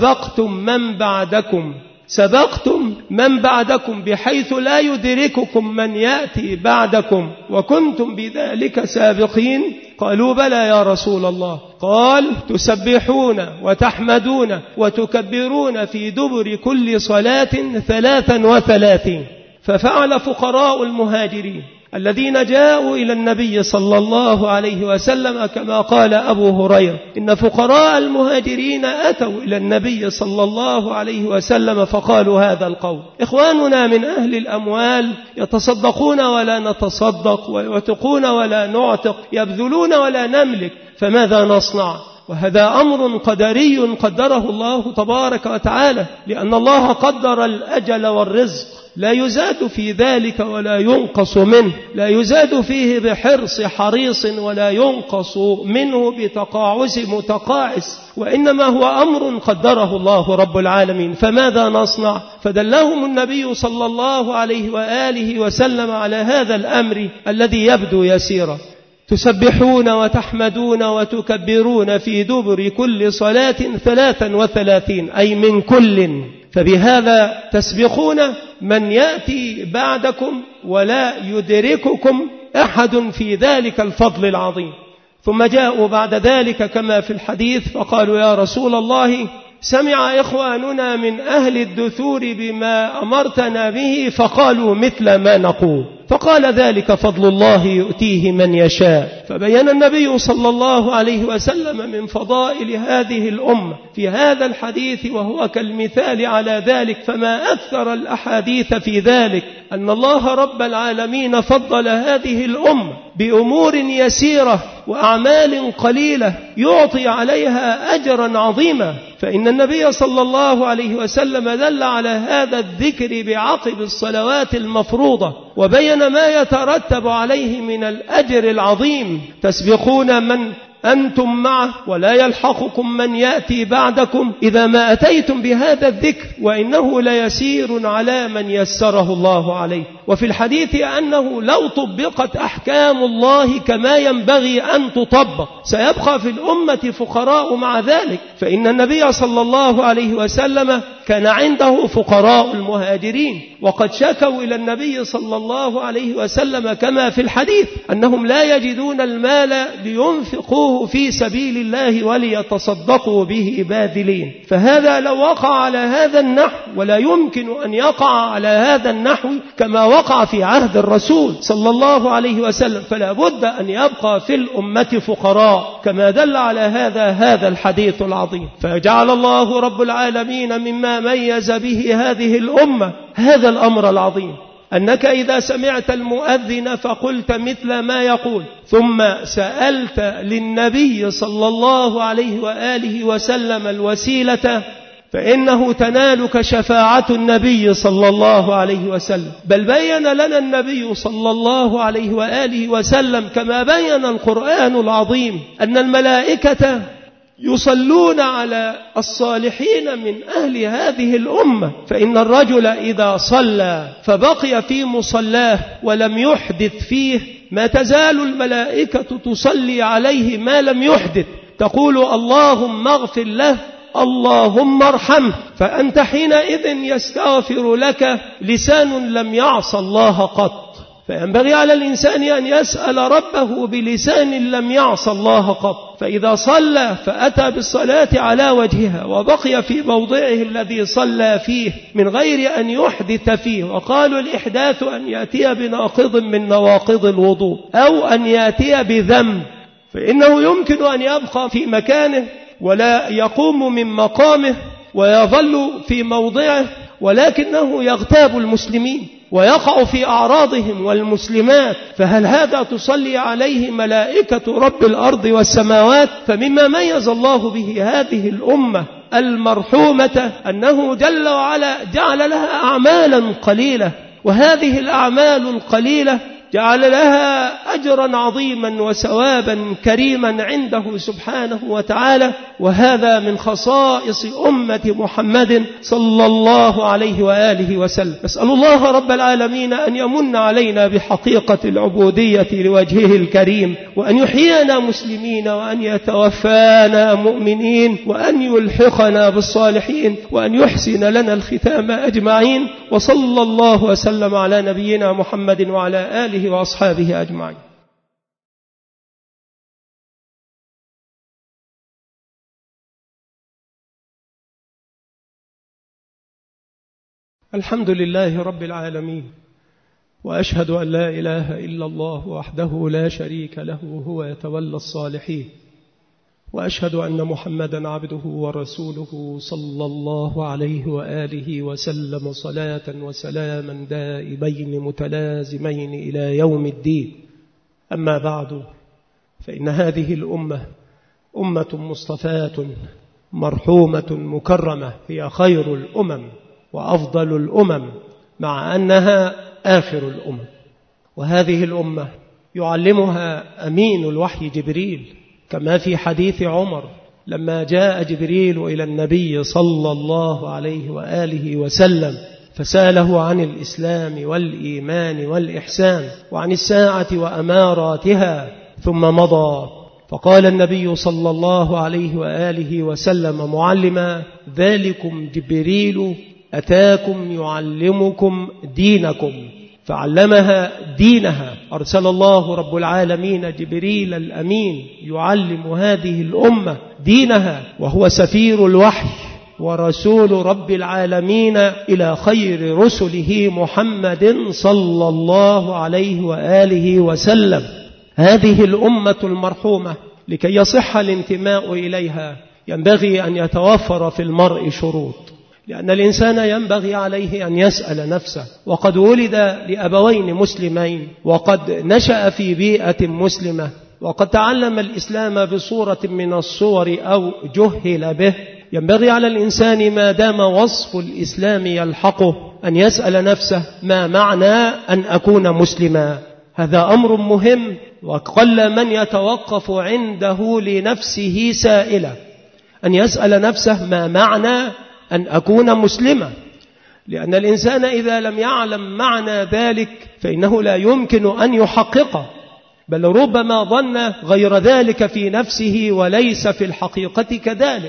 سبقتم من بعدكم بحيث لا يدرككم من يأتي بعدكم وكنتم بذلك سابقين؟ قالوا: بلى يا رسول الله. قال: تسبحون وتحمدون وتكبرون في دبر كل صلاة 33. ففعل فقراء المهاجرين الذين جاءوا إلى النبي صلى الله عليه وسلم كما قال أبو هريرة: إن فقراء المهاجرين أتوا إلى النبي صلى الله عليه وسلم فقالوا هذا القول: إخواننا من أهل الأموال يتصدقون ولا نتصدق ويعتقون ولا نعتق، يبذلون ولا نملك، فماذا نصنع؟ وهذا أمر قدري قدره الله تبارك وتعالى، لأن الله قدر الأجل والرزق، لا يزاد في ذلك ولا ينقص منه، لا يزاد فيه بحرص حريص ولا ينقص منه بتقاعس متقاعس، وإنما هو أمر قدره الله رب العالمين. فماذا نصنع؟ فدلهم النبي صلى الله عليه وآله وسلم على هذا الأمر الذي يبدو يسيرا: تسبحون وتحمدون وتكبرون في دبر كل صلاة 33، أي من كل. فبهذا تسبقون من يأتي بعدكم ولا يدرككم أحد في ذلك الفضل العظيم. ثم جاءوا بعد ذلك كما في الحديث فقالوا: يا رسول الله، سمع إخواننا من أهل الدثور بما أمرتنا به فقالوا مثل ما نقول. فقال: ذلك فضل الله يؤتيه من يشاء. فبين النبي صلى الله عليه وسلم من فضائل هذه الأمة في هذا الحديث، وهو كالمثال على ذلك، فما أكثر الأحاديث في ذلك، أن الله رب العالمين فضل هذه الأمة بأمور يسيرة وأعمال قليلة يعطي عليها أجرا عظيما. فإن النبي صلى الله عليه وسلم دل على هذا الذكر بعقب الصلوات المفروضة، وبين ما يترتب عليه من الأجر العظيم: تسبقون من أنتم معه ولا يلحقكم من يأتي بعدكم إذا ما أتيتم بهذا الذكر، وإنه ليسير على من يسره الله عليه. وفي الحديث أنه لو طبقت أحكام الله كما ينبغي أن تطبق سيبقى في الأمة فقراء مع ذلك، فإن النبي صلى الله عليه وسلم كان عنده فقراء المهاجرين، وقد شكوا إلى النبي صلى الله عليه وسلم كما في الحديث أنهم لا يجدون المال لينفقوه في سبيل الله وليتصدقوا به باذلين. فهذا لو وقع على هذا النحو، ولا يمكن أن يقع على هذا النحو كما وقع في عهد الرسول صلى الله عليه وسلم، فلا بد أن يبقى في الأمة فقراء كما دل على هذا الحديث العظيم. فجعل الله رب العالمين مما ميز به هذه الأمة هذا الأمر العظيم، أنك إذا سمعت المؤذن فقلت مثل ما يقول ثم سألت للنبي صلى الله عليه وآله وسلم الوسيلة، فإنه تنالك شفاعة النبي صلى الله عليه وسلم. بل بين لنا النبي صلى الله عليه وآله وسلم كما بين القرآن العظيم أن الملائكة يصلون على الصالحين من أهل هذه الأمة، فإن الرجل إذا صلى فبقي في مصلاه ولم يحدث فيه ما تزال الملائكة تصلي عليه ما لم يحدث، تقول اللهم اغفر له اللهم ارحمه. فأنت حينئذ يستغفر لك لسان لم يعص الله قط، فينبغي على الإنسان أن يسأل ربه بلسان لم يعص الله قط. فإذا صلى فأتى بالصلاة على وجهها وبقي في موضعه الذي صلى فيه من غير أن يحدث فيه، وقالوا الإحداث أن يأتي بناقض من نواقض الوضوء أو أن يأتي بذنب، فإنه يمكن أن يبقى في مكانه ولا يقوم من مقامه ويظل في موضعه، ولكنه يغتاب المسلمين ويقع في أعراضهم والمسلمات، فهل هذا تصلي عليه ملائكة رب الأرض والسماوات؟ فمما ميز الله به هذه الأمة المرحومة أنه جل وعلا جعل لها أعمالا قليلة، وهذه الأعمال القليلة جعل لها أجرا عظيما وثوابا كريما عنده سبحانه وتعالى، وهذا من خصائص أمة محمد صلى الله عليه وآله وسلم. نسأل الله رب العالمين أن يمن علينا بحقيقة العبودية لوجهه الكريم، وأن يحيينا مسلمين، وأن يتوفانا مؤمنين، وأن يلحقنا بالصالحين، وأن يحسن لنا الختام أجمعين. وصلى الله وسلم على نبينا محمد وعلى آله وأصحابه أجمعين. الحمد لله رب العالمين، وأشهد أن لا إله إلا الله وحده لا شريك له وهو يتولى الصالحين، وأشهد أن محمدا عبده ورسوله صلى الله عليه وآله وسلم صلاة وسلاما دائمين متلازمين إلى يوم الدين. أما بعد، فإن هذه الأمة أمة مصطفاة مرحومة مكرمة، هي خير الأمم وأفضل الأمم، مع أنها آخر الأمم. وهذه الأمة يعلمها أمين الوحي جبريل، كما في حديث عمر لما جاء جبريل إلى النبي صلى الله عليه وآله وسلم فسأله عن الإسلام والإيمان والإحسان وعن الساعة وأماراتها، ثم مضى، فقال النبي صلى الله عليه وآله وسلم معلما: ذلكم جبريل أتاكم يعلمكم دينكم. فعلمها دينها. أرسل الله رب العالمين جبريل الأمين يعلم هذه الأمة دينها، وهو سفير الوحي ورسول رب العالمين إلى خير رسله محمد صلى الله عليه وآله وسلم. هذه الأمة المرحومة لكي يصح الانتماء إليها ينبغي أن يتوفر في المرء شروط، لأن الإنسان ينبغي عليه أن يسأل نفسه، وقد ولد لأبوين مسلمين، وقد نشأ في بيئة مسلمة، وقد تعلم الإسلام بصورة من الصور أو جهل به. ينبغي على الإنسان ما دام وصف الإسلام يلحقه أن يسأل نفسه: ما معنى أن أكون مسلما؟ هذا أمر مهم، وقل من يتوقف عنده لنفسه سائلة أن يسأل نفسه: ما معنى أن أكون مسلما؟ لأن الإنسان إذا لم يعلم معنى ذلك فإنه لا يمكن أن يحققه، بل ربما ظن غير ذلك في نفسه وليس في الحقيقة كذلك.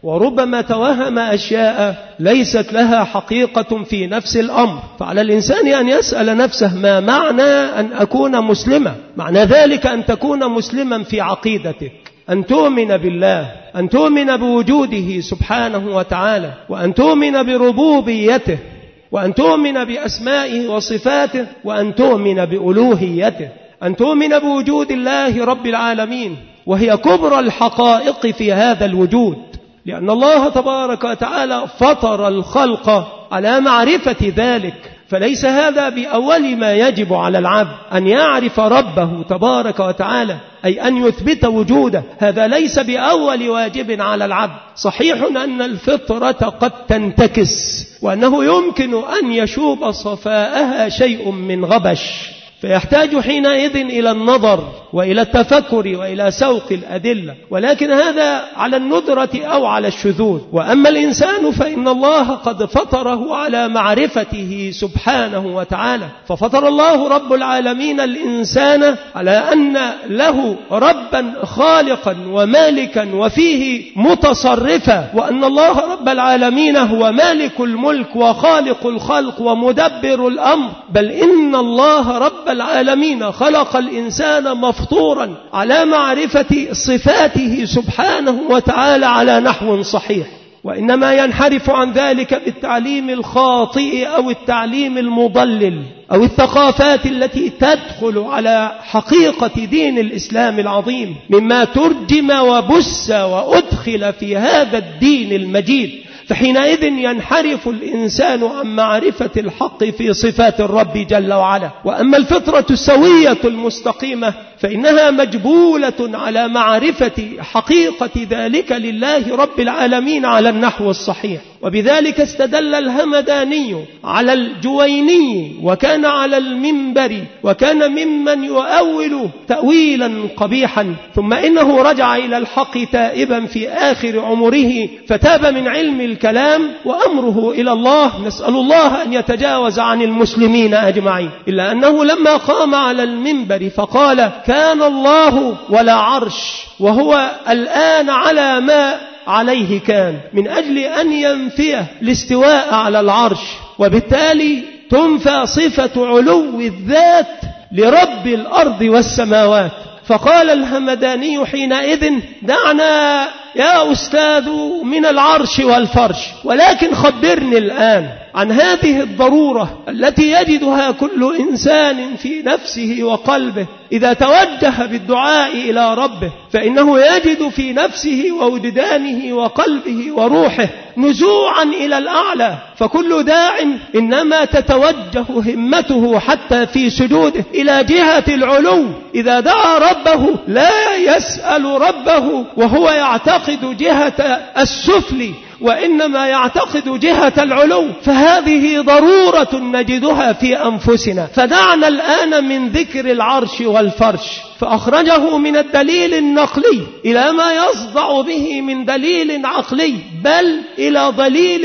وربما توهم أشياء ليست لها حقيقة في نفس الأمر. فعلى الإنسان أن يسأل نفسه ما معنى أن أكون مسلما؟ معنى ذلك أن تكون مسلما في عقيدتك، أن تؤمن بالله، أن تؤمن بوجوده سبحانه وتعالى، وأن تؤمن بربوبيته، وأن تؤمن بأسمائه وصفاته، وأن تؤمن بألوهيته، أن تؤمن بوجود الله رب العالمين، وهي كبرى الحقائق في هذا الوجود، لأن الله تبارك وتعالى فطر الخلق على معرفة ذلك. فليس هذا بأول ما يجب على العبد أن يعرف ربه تبارك وتعالى، أي أن يثبت وجوده، هذا ليس بأول واجب على العبد. صحيح أن الفطرة قد تنتكس، وأنه يمكن أن يشوب صفاءها شيء من غبش، فيحتاج حينئذ إلى النظر وإلى التفكر وإلى سوق الأدلة، ولكن هذا على الندرة أو على الشذوذ. وأما الإنسان فإن الله قد فطره على معرفته سبحانه وتعالى، ففطر الله رب العالمين الإنسان على أن له ربا خالقا ومالكا وفيه متصرفا، وأن الله رب العالمين هو مالك الملك وخالق الخلق ومدبر الأمر، بل إن الله رب العالمين خلق الإنسان مفطورا على معرفة صفاته سبحانه وتعالى على نحو صحيح، وإنما ينحرف عن ذلك بالتعليم الخاطئ أو التعليم المضلل أو الثقافات التي تدخل على حقيقة دين الإسلام العظيم، مما ترجم وبث وأدخل في هذا الدين المجيد. فحينئذ ينحرف الإنسان عن معرفة الحق في صفات الرب جل وعلا. وأما الفطرة السوية المستقيمة فإنها مجبولة على معرفة حقيقة ذلك لله رب العالمين على النحو الصحيح. وبذلك استدل الهمداني على الجويني، وكان على المنبر، وكان ممن يؤول تأويلا قبيحا، ثم إنه رجع إلى الحق تائبا في آخر عمره، فتاب من علم الكلام وأمره إلى الله. نسأل الله أن يتجاوز عن المسلمين أجمعين. إلا أنه لما قام على المنبر فقال: كان الله ولا عرش، وهو الآن على ما عليه كان، من أجل أن ينفيه الاستواء على العرش، وبالتالي تنفى صفة علو الذات لرب الأرض والسماوات. فقال الهمداني حينئذ: دعنا يا أستاذ من العرش والفرش، ولكن خبرني الآن عن هذه الضرورة التي يجدها كل إنسان في نفسه وقلبه إذا توجه بالدعاء إلى ربه، فإنه يجد في نفسه ووجدانه وقلبه وروحه نزوعا إلى الأعلى. فكل داع إنما تتوجه همته حتى في سجوده إلى جهة العلو. إذا دعا ربه لا يسأل ربه وهو يعتقد جهة السفل، وإنما يعتقد جهة العلو، فهذه ضرورة نجدها في أنفسنا. فدعنا الآن من ذكر العرش والفرش، فأخرجه من الدليل النقلي إلى ما يصدع به من دليل عقلي، بل إلى دليل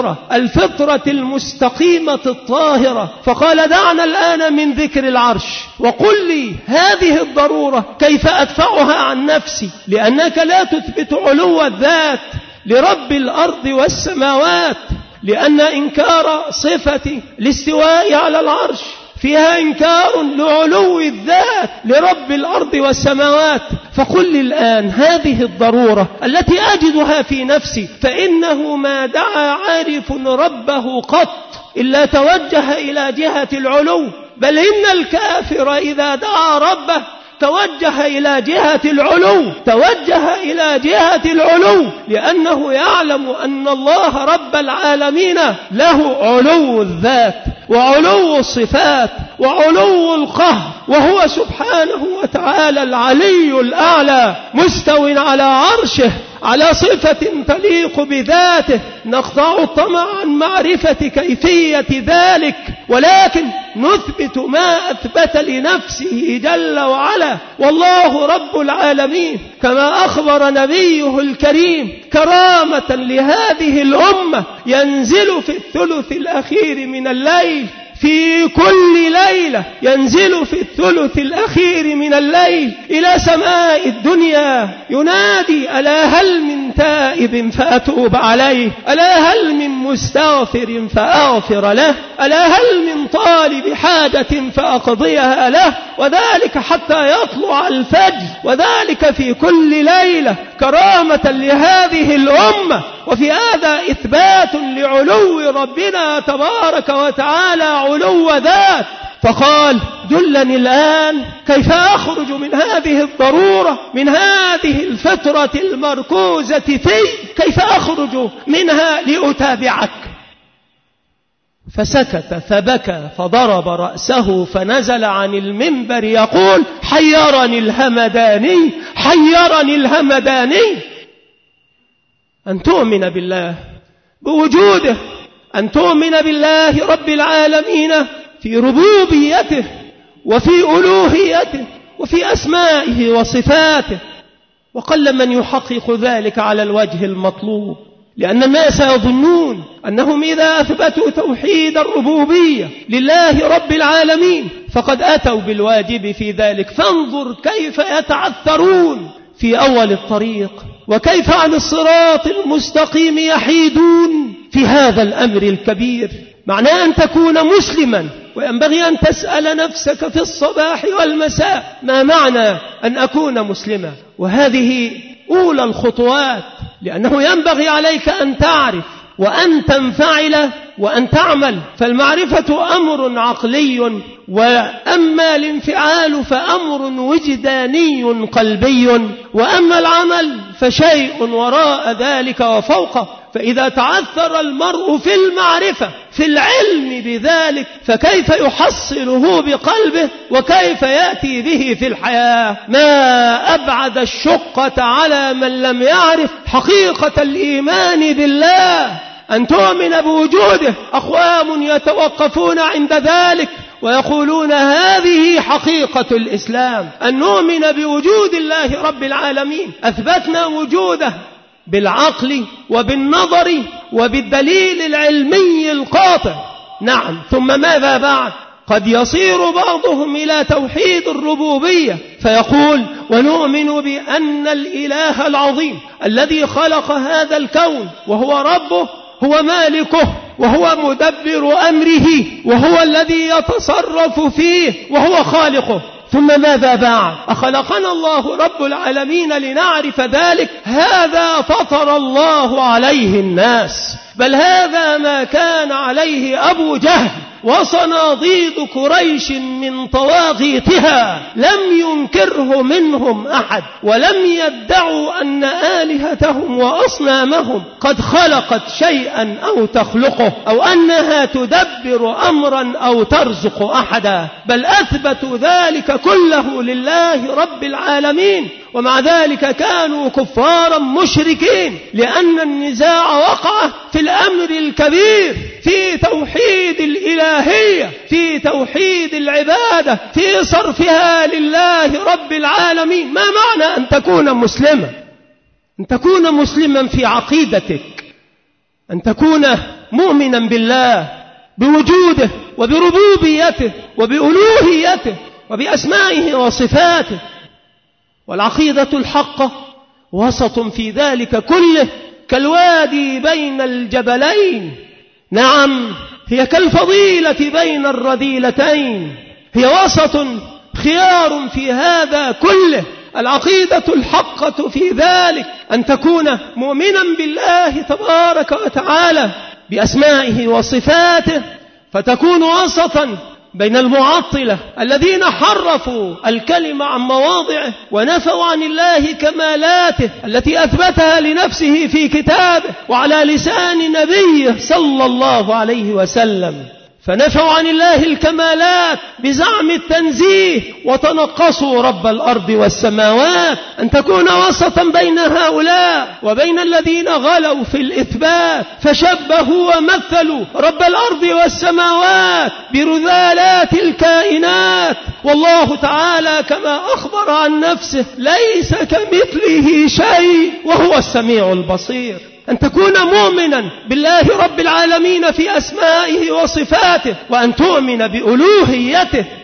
الفطرة المستقيمة الطاهرة. فقال: دعنا الآن من ذكر العرش، وقل لي هذه الضرورة كيف أدفعها عن نفسي، لأنك لا تثبت علو الذات لرب الأرض والسماوات، لأن إنكار صفة الاستواء على العرش فيها إنكار لعلو الذات لرب الأرض والسماوات. فقل لي الآن هذه الضرورة التي أجدها في نفسي، فإنه ما دعا عارف ربه قط إلا توجه إلى جهة العلو، بل إن الكافر إذا دعا ربه توجه إلى جهة العلو، لأنه يعلم أن الله رب العالمين له علو الذات وعلو الصفات وعلو القهر، وهو سبحانه وتعالى العلي الأعلى مستو على عرشه على صفة تليق بذاته. نقطع الطمع عن معرفة كيفية ذلك، ولكن نثبت ما أثبت لنفسه جل وعلا. والله رب العالمين كما أخبر نبيه الكريم كرامة لهذه الأمة ينزل في الثلث الأخير من الليل، في كل ليلة ينزل في الثلث الأخير من الليل إلى سماء الدنيا، ينادي: ألا هل من تائب فأتوب عليه، ألا هل من مستغفر فأغفر له، ألا هل من طالب حاجة فأقضيها له، وذلك حتى يطلع الفجر، وذلك في كل ليلة كرامة لهذه الأمة. وفي هذا إثبات لعلو ربنا تبارك وتعالى علو ذات. فقال دلني الآن كيف أخرج من هذه الضرورة، من هذه الفترة المركوزة في، كيف أخرج منها لأتابعك. فسكت فبكى فضرب رأسه فنزل عن المنبر يقول حيرني الهمداني، حيرني الهمداني. أن تؤمن بالله بوجوده، أن تؤمن بالله رب العالمين في ربوبيته وفي ألوهيته وفي أسمائه وصفاته. وقل من يحقق ذلك على الوجه المطلوب، لأن الناس يظنون أنهم إذا أثبتوا توحيد الربوبية لله رب العالمين فقد أتوا بالواجب في ذلك. فانظر كيف يتعثرون في أول الطريق، وكيف عن الصراط المستقيم يحيدون في هذا الأمر الكبير. معناه أن تكون مسلما، وينبغي أن تسأل نفسك في الصباح والمساء ما معنى أن أكون مسلما. وهذه أولى الخطوات، لأنه ينبغي عليك أن تعرف وأن تنفعل وأن تعمل. فالمعرفة أمر عقلي، وأما الانفعال فأمر وجداني قلبي، وأما العمل فشيء وراء ذلك وفوقه. فإذا تعثر المرء في المعرفة في العلم بذلك فكيف يحصله بقلبه وكيف يأتي به في الحياة؟ ما أبعد الشقة على من لم يعرف حقيقة الإيمان بالله، أن تؤمن بوجوده. أقوام يتوقفون عند ذلك ويقولون هذه حقيقة الإسلام، أن نؤمن بوجود الله رب العالمين. أثبتنا وجوده بالعقل وبالنظر وبالدليل العلمي القاطع. نعم، ثم ماذا بعد؟ قد يصير بعضهم إلى توحيد الربوبية فيقول ونؤمن بأن الإله العظيم الذي خلق هذا الكون وهو ربه هو مالكه وهو مدبر أمره وهو الذي يتصرف فيه وهو خالقه. ثم ماذا بعد؟ أخلقنا الله رب العالمين لنعرف ذلك؟ هذا فطر الله عليه الناس، بل هذا ما كان عليه أبو جهل وصناديد قريش من طواغيتها، لم ينكره منهم أحد، ولم يدعوا أن آلهتهم وأصنامهم قد خلقت شيئا أو تخلقه، أو أنها تدبر أمرا أو ترزق أحدا، بل أثبتوا ذلك كله لله رب العالمين. ومع ذلك كانوا كفارا مشركين، لأن النزاع وقع في الأمر الكبير، في توحيد الإلهية، في توحيد العبادة، في صرفها لله رب العالمين. ما معنى أن تكون مسلما؟ أن تكون مسلما في عقيدتك، أن تكون مؤمنا بالله بوجوده وبربوبيته وبألوهيته وبأسمائه وصفاته. والعقيدة الحقة وسط في ذلك كله، كالوادي بين الجبلين. نعم، هي كالفضيلة بين الرذيلتين، هي وسط خيار في هذا كله. العقيدة الحقة في ذلك أن تكون مؤمنا بالله تبارك وتعالى بأسمائه وصفاته، فتكون وسطا بين المعطلة الذين حرفوا الكلمة عن مواضعه ونفوا عن الله كمالاته التي أثبتها لنفسه في كتابه وعلى لسان نبيه صلى الله عليه وسلم. فنفوا عن الله الكمالات بزعم التنزيه وتنقصوا رب الأرض والسماوات. أن تكون وسطا بين هؤلاء وبين الذين غلوا في الإثبات فشبهوا ومثلوا رب الأرض والسماوات برذالات الكائنات. والله تعالى كما أخبر عن نفسه ليس كمثله شيء وهو السميع البصير. أن تكون مؤمنا بالله رب العالمين في أسمائه وصفاته، وأن تؤمن بألوهيته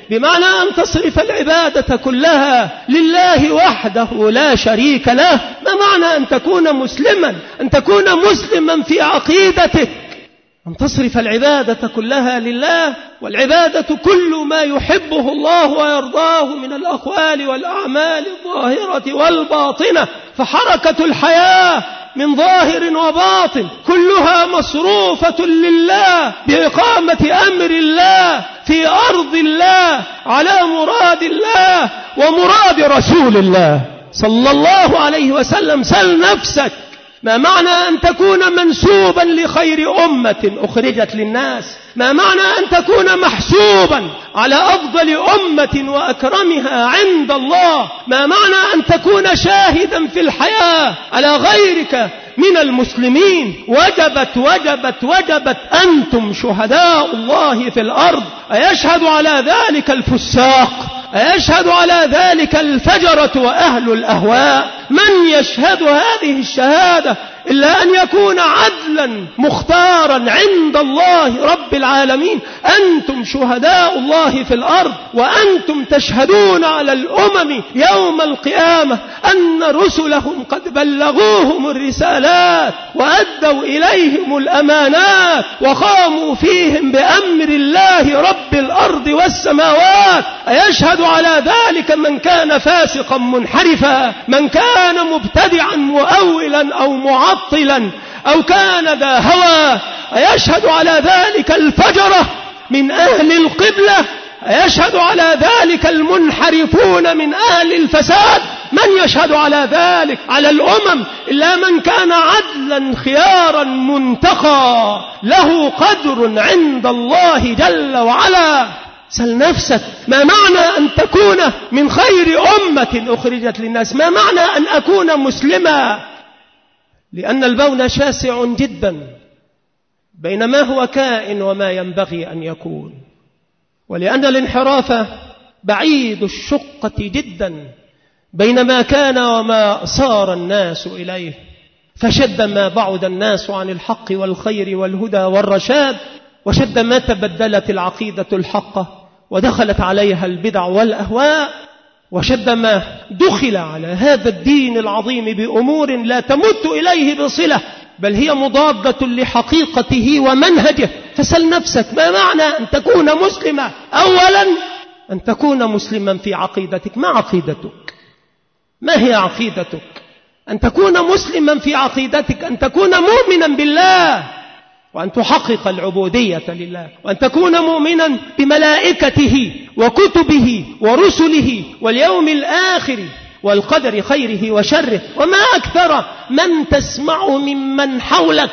بمعنى أن تصرف العبادة كلها لله وحده لا شريك له. ما معنى أن تكون مسلما؟ أن تكون مسلما في عقيدتك، أن تصرف العبادة كلها لله، والعبادة كل ما يحبه الله ويرضاه من الأقوال والأعمال الظاهرة والباطنة. فحركة الحياة من ظاهر وباطن كلها مصروفة لله بإقامة أمر الله في أرض الله على مراد الله ومراد رسول الله صلى الله عليه وسلم. سل نفسك ما معنى أن تكون منسوبا لخير أمة أخرجت للناس؟ ما معنى أن تكون محسوبا على أفضل أمة وأكرمها عند الله؟ ما معنى أن تكون شاهدا في الحياة على غيرك من المسلمين؟ وجبت وجبت وجبت، أنتم شهداء الله في الأرض. أيشهد على ذلك الفساق؟ أيشهد على ذلك الفجرة وأهل الأهواء؟ من يشهد هذه الشهادة إلا أن يكون عدلا مختارا عند الله رب العالمين. أنتم شهداء الله في الأرض، وأنتم تشهدون على الأمم يوم القيامة أن رسلهم قد بلغوهم الرسالات وأدوا إليهم الأمانات وقاموا فيهم بأمر الله رب الأرض والسماوات. أيشهد على ذلك من كان فاسقا منحرفا، من كان مبتدعا مؤولا أو معطلا أو كان ذا هوى؟ أيشهد على ذلك الفجرة من أهل القبلة؟ أيشهد على ذلك المنحرفون من أهل الفساد؟ من يشهد على ذلك على الأمم إلا من كان عدلا خيارا منتقى له قدر عند الله جل وعلا. سل نفسك ما معنى أن تكون من خير أمة أخرجت للناس؟ ما معنى أن أكون مسلما؟ لأن البون شاسع جدا بين ما هو كائن وما ينبغي أن يكون، ولأن الانحراف بعيد الشقة جدا بين ما كان وما صار الناس إليه. فشد ما بعد الناس عن الحق والخير والهدى والرشاد، وشد ما تبدلت العقيدة الحقة ودخلت عليها البدع والأهواء، وشد ما دخل على هذا الدين العظيم بأمور لا تمت إليه بصلة، بل هي مضادة لحقيقته ومنهجه. فسل نفسك ما معنى أن تكون مسلما؟ أولا أن تكون مسلما في عقيدتك. ما عقيدتك؟ ما هي عقيدتك؟ أن تكون مسلما في عقيدتك، أن تكون مؤمنا بالله، وأن تحقق العبودية لله، وأن تكون مؤمنا بملائكته وكتبه ورسله واليوم الآخر والقدر خيره وشره. وما أكثر من تسمع ممن حولك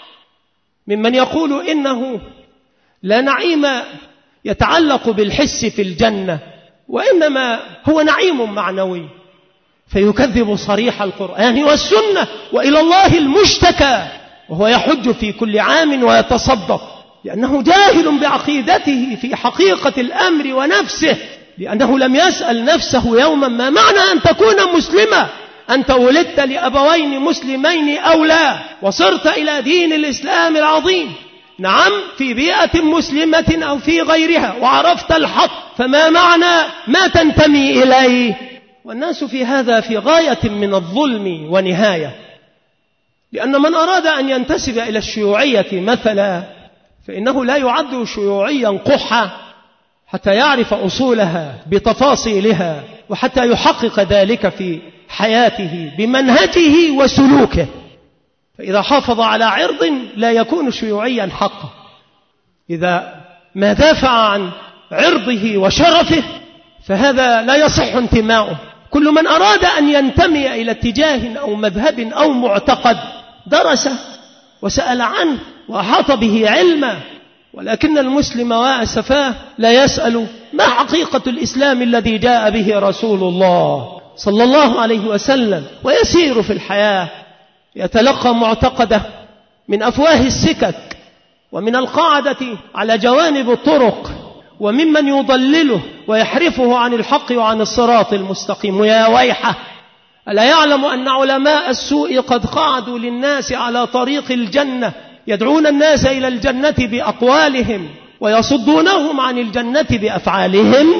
ممن يقول إنه لا نعيم يتعلق بالحس في الجنة، وإنما هو نعيم معنوي، فيكذب صريح القرآن والسنة وإلى الله المشتكى، وهو يحج في كل عام ويتصدق لأنه جاهل بعقيدته في حقيقة الأمر ونفسه، لأنه لم يسأل نفسه يوما ما معنى أن تكون مسلما. أنت ولدت لأبوين مسلمين أو لا، وصرت إلى دين الإسلام العظيم، نعم في بيئة مسلمة أو في غيرها، وعرفت الحق، فما معنى ما تنتمي إليه؟ والناس في هذا في غاية من الظلم ونهاية، لأن من أراد أن ينتسب إلى الشيوعية مثلا فإنه لا يعد شيوعيا قحا حتى يعرف أصولها بتفاصيلها، وحتى يحقق ذلك في حياته بمنهجه وسلوكه. فإذا حافظ على عرض لا يكون شيوعيا حقا، إذا ما دافع عن عرضه وشرفه فهذا لا يصح انتماؤه. كل من أراد أن ينتمي إلى اتجاه أو مذهب أو معتقد درس وسأل عنه وأحاط به علما، ولكن المسلم وأسفاه لا يسأل ما حقيقة الإسلام الذي جاء به رسول الله صلى الله عليه وسلم، ويسير في الحياة يتلقى معتقده من أفواه السكك ومن القاعدة على جوانب الطرق، وممن يضلله ويحرفه عن الحق وعن الصراط المستقيم. ويا ويحه، ألا يعلم أن علماء السوء قد قعدوا للناس على طريق الجنة، يدعون الناس إلى الجنة بأقوالهم ويصدونهم عن الجنة بأفعالهم؟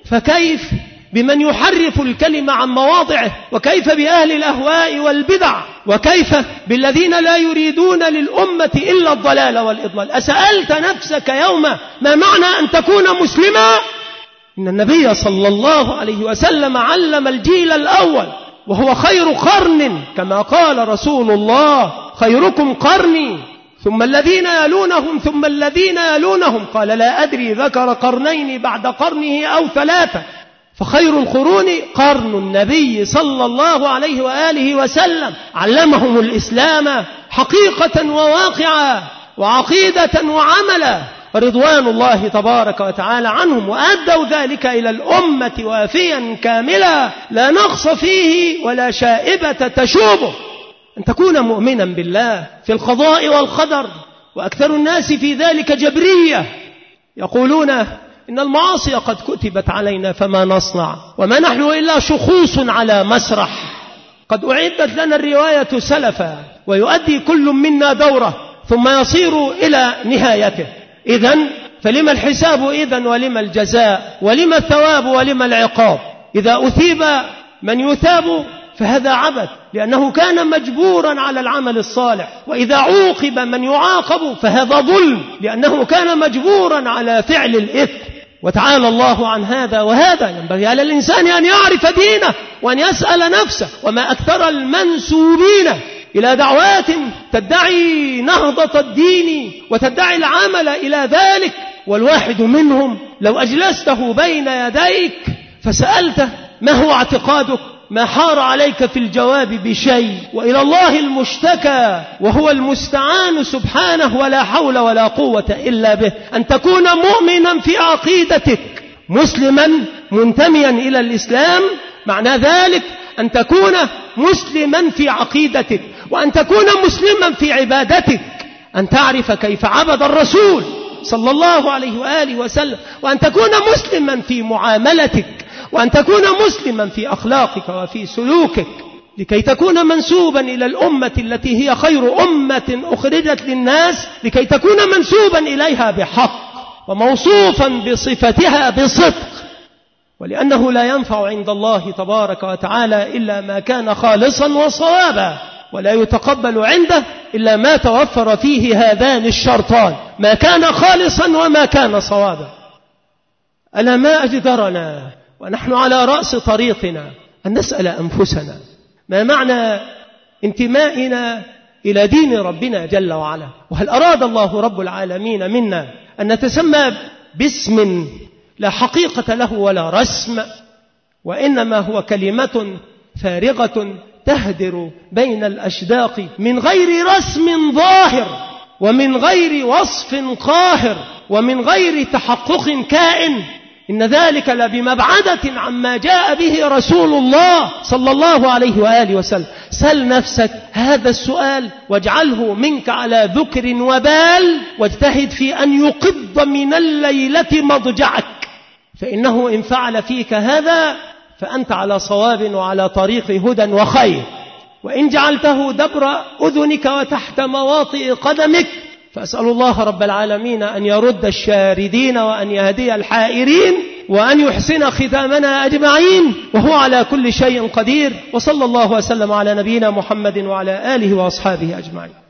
فكيف بمن يحرف الكلمة عن مواضعه؟ وكيف بأهل الأهواء والبدع؟ وكيف بالذين لا يريدون للأمة إلا الضلال والإضلال؟ أسألت نفسك يوما ما معنى أن تكون مسلما؟ إن النبي صلى الله عليه وسلم علم الجيل الأول وهو خير قرن، كما قال رسول الله: خيركم قرني ثم الذين يلونهم ثم الذين يلونهم. قال: لا أدري ذكر قرنين بعد قرنه أو ثلاثة، فخير القرون قرن النبي صلى الله عليه وآله وسلم. علمهم الإسلام حقيقة وواقعا وعقيدة وعملا، رضوان الله تبارك وتعالى عنهم، وأدوا ذلك إلى الأمة وافيا كاملا لا نقص فيه ولا شائبة تشوبه. أن تكون مؤمنا بالله في القضاء والقدر، وأكثر الناس في ذلك جبرية، يقولون إن المعاصي قد كتبت علينا فما نصنع، وما نحن إلا شخوص على مسرح، قد أعدت لنا الرواية سلفا، ويؤدي كل منا دوره ثم يصير إلى نهايته. إذن فلما الحساب إذن ولما الجزاء ولما الثواب ولما العقاب؟ إذا أثيب من يثاب فهذا عبث، لأنه كان مجبورا على العمل الصالح، وإذا عوقب من يعاقب فهذا ظلم، لأنه كان مجبورا على فعل الإثم. وتعالى الله عن هذا، وهذا ينبغي على الإنسان أن يعرف دينه وأن يسأل نفسه. وما أكثر المنسوبين إلى دعوات تدعي نهضة الدين وتدعي العمل إلى ذلك، والواحد منهم لو أجلسته بين يديك فسألته ما هو اعتقادك ما حار عليك في الجواب بشيء، وإلى الله المشتكى وهو المستعان سبحانه، ولا حول ولا قوة إلا به. أن تكون مؤمنا في عقيدتك، مسلما منتميا إلى الإسلام، معنى ذلك أن تكون مسلما في عقيدتك، وأن تكون مسلما في عبادتك، أن تعرف كيف عبد الرسول صلى الله عليه وآله وسلم، وأن تكون مسلما في معاملتك، وأن تكون مسلما في أخلاقك وفي سلوكك، لكي تكون منسوبا إلى الأمة التي هي خير أمة أخرجت للناس، لكي تكون منسوبا إليها بحق وموصوفا بصفتها بصدق، ولأنه لا ينفع عند الله تبارك وتعالى إلا ما كان خالصا وصوابا، ولا يتقبل عنده إلا ما توفر فيه هذان الشرطان: ما كان خالصا وما كان صوابا. ألا ما أجدرنا ونحن على رأس طريقنا أن نسأل أنفسنا ما معنى انتمائنا إلى دين ربنا جل وعلا؟ وهل أراد الله رب العالمين منا أن نتسمى باسم لا حقيقة له ولا رسم، وإنما هو كلمة فارغة تهدر بين الأشداق من غير رسم ظاهر، ومن غير وصف قاهر، ومن غير تحقق كائن؟ إن ذلك لبمبعدة عما جاء به رسول الله صلى الله عليه وآله وسلم. سل نفسك هذا السؤال واجعله منك على ذكر وبال، واجتهد في أن يقض من الليلة مضجعك، فإنه إن فعل فيك هذا فأنت على صواب وعلى طريق هدى وخير، وإن جعلته دبر أذنك وتحت مواطئ قدمك فأسأل الله رب العالمين أن يرد الشاردين وأن يهدي الحائرين وأن يحسن ختامنا أجمعين، وهو على كل شيء قدير. وصلى الله وسلم على نبينا محمد وعلى آله وأصحابه أجمعين.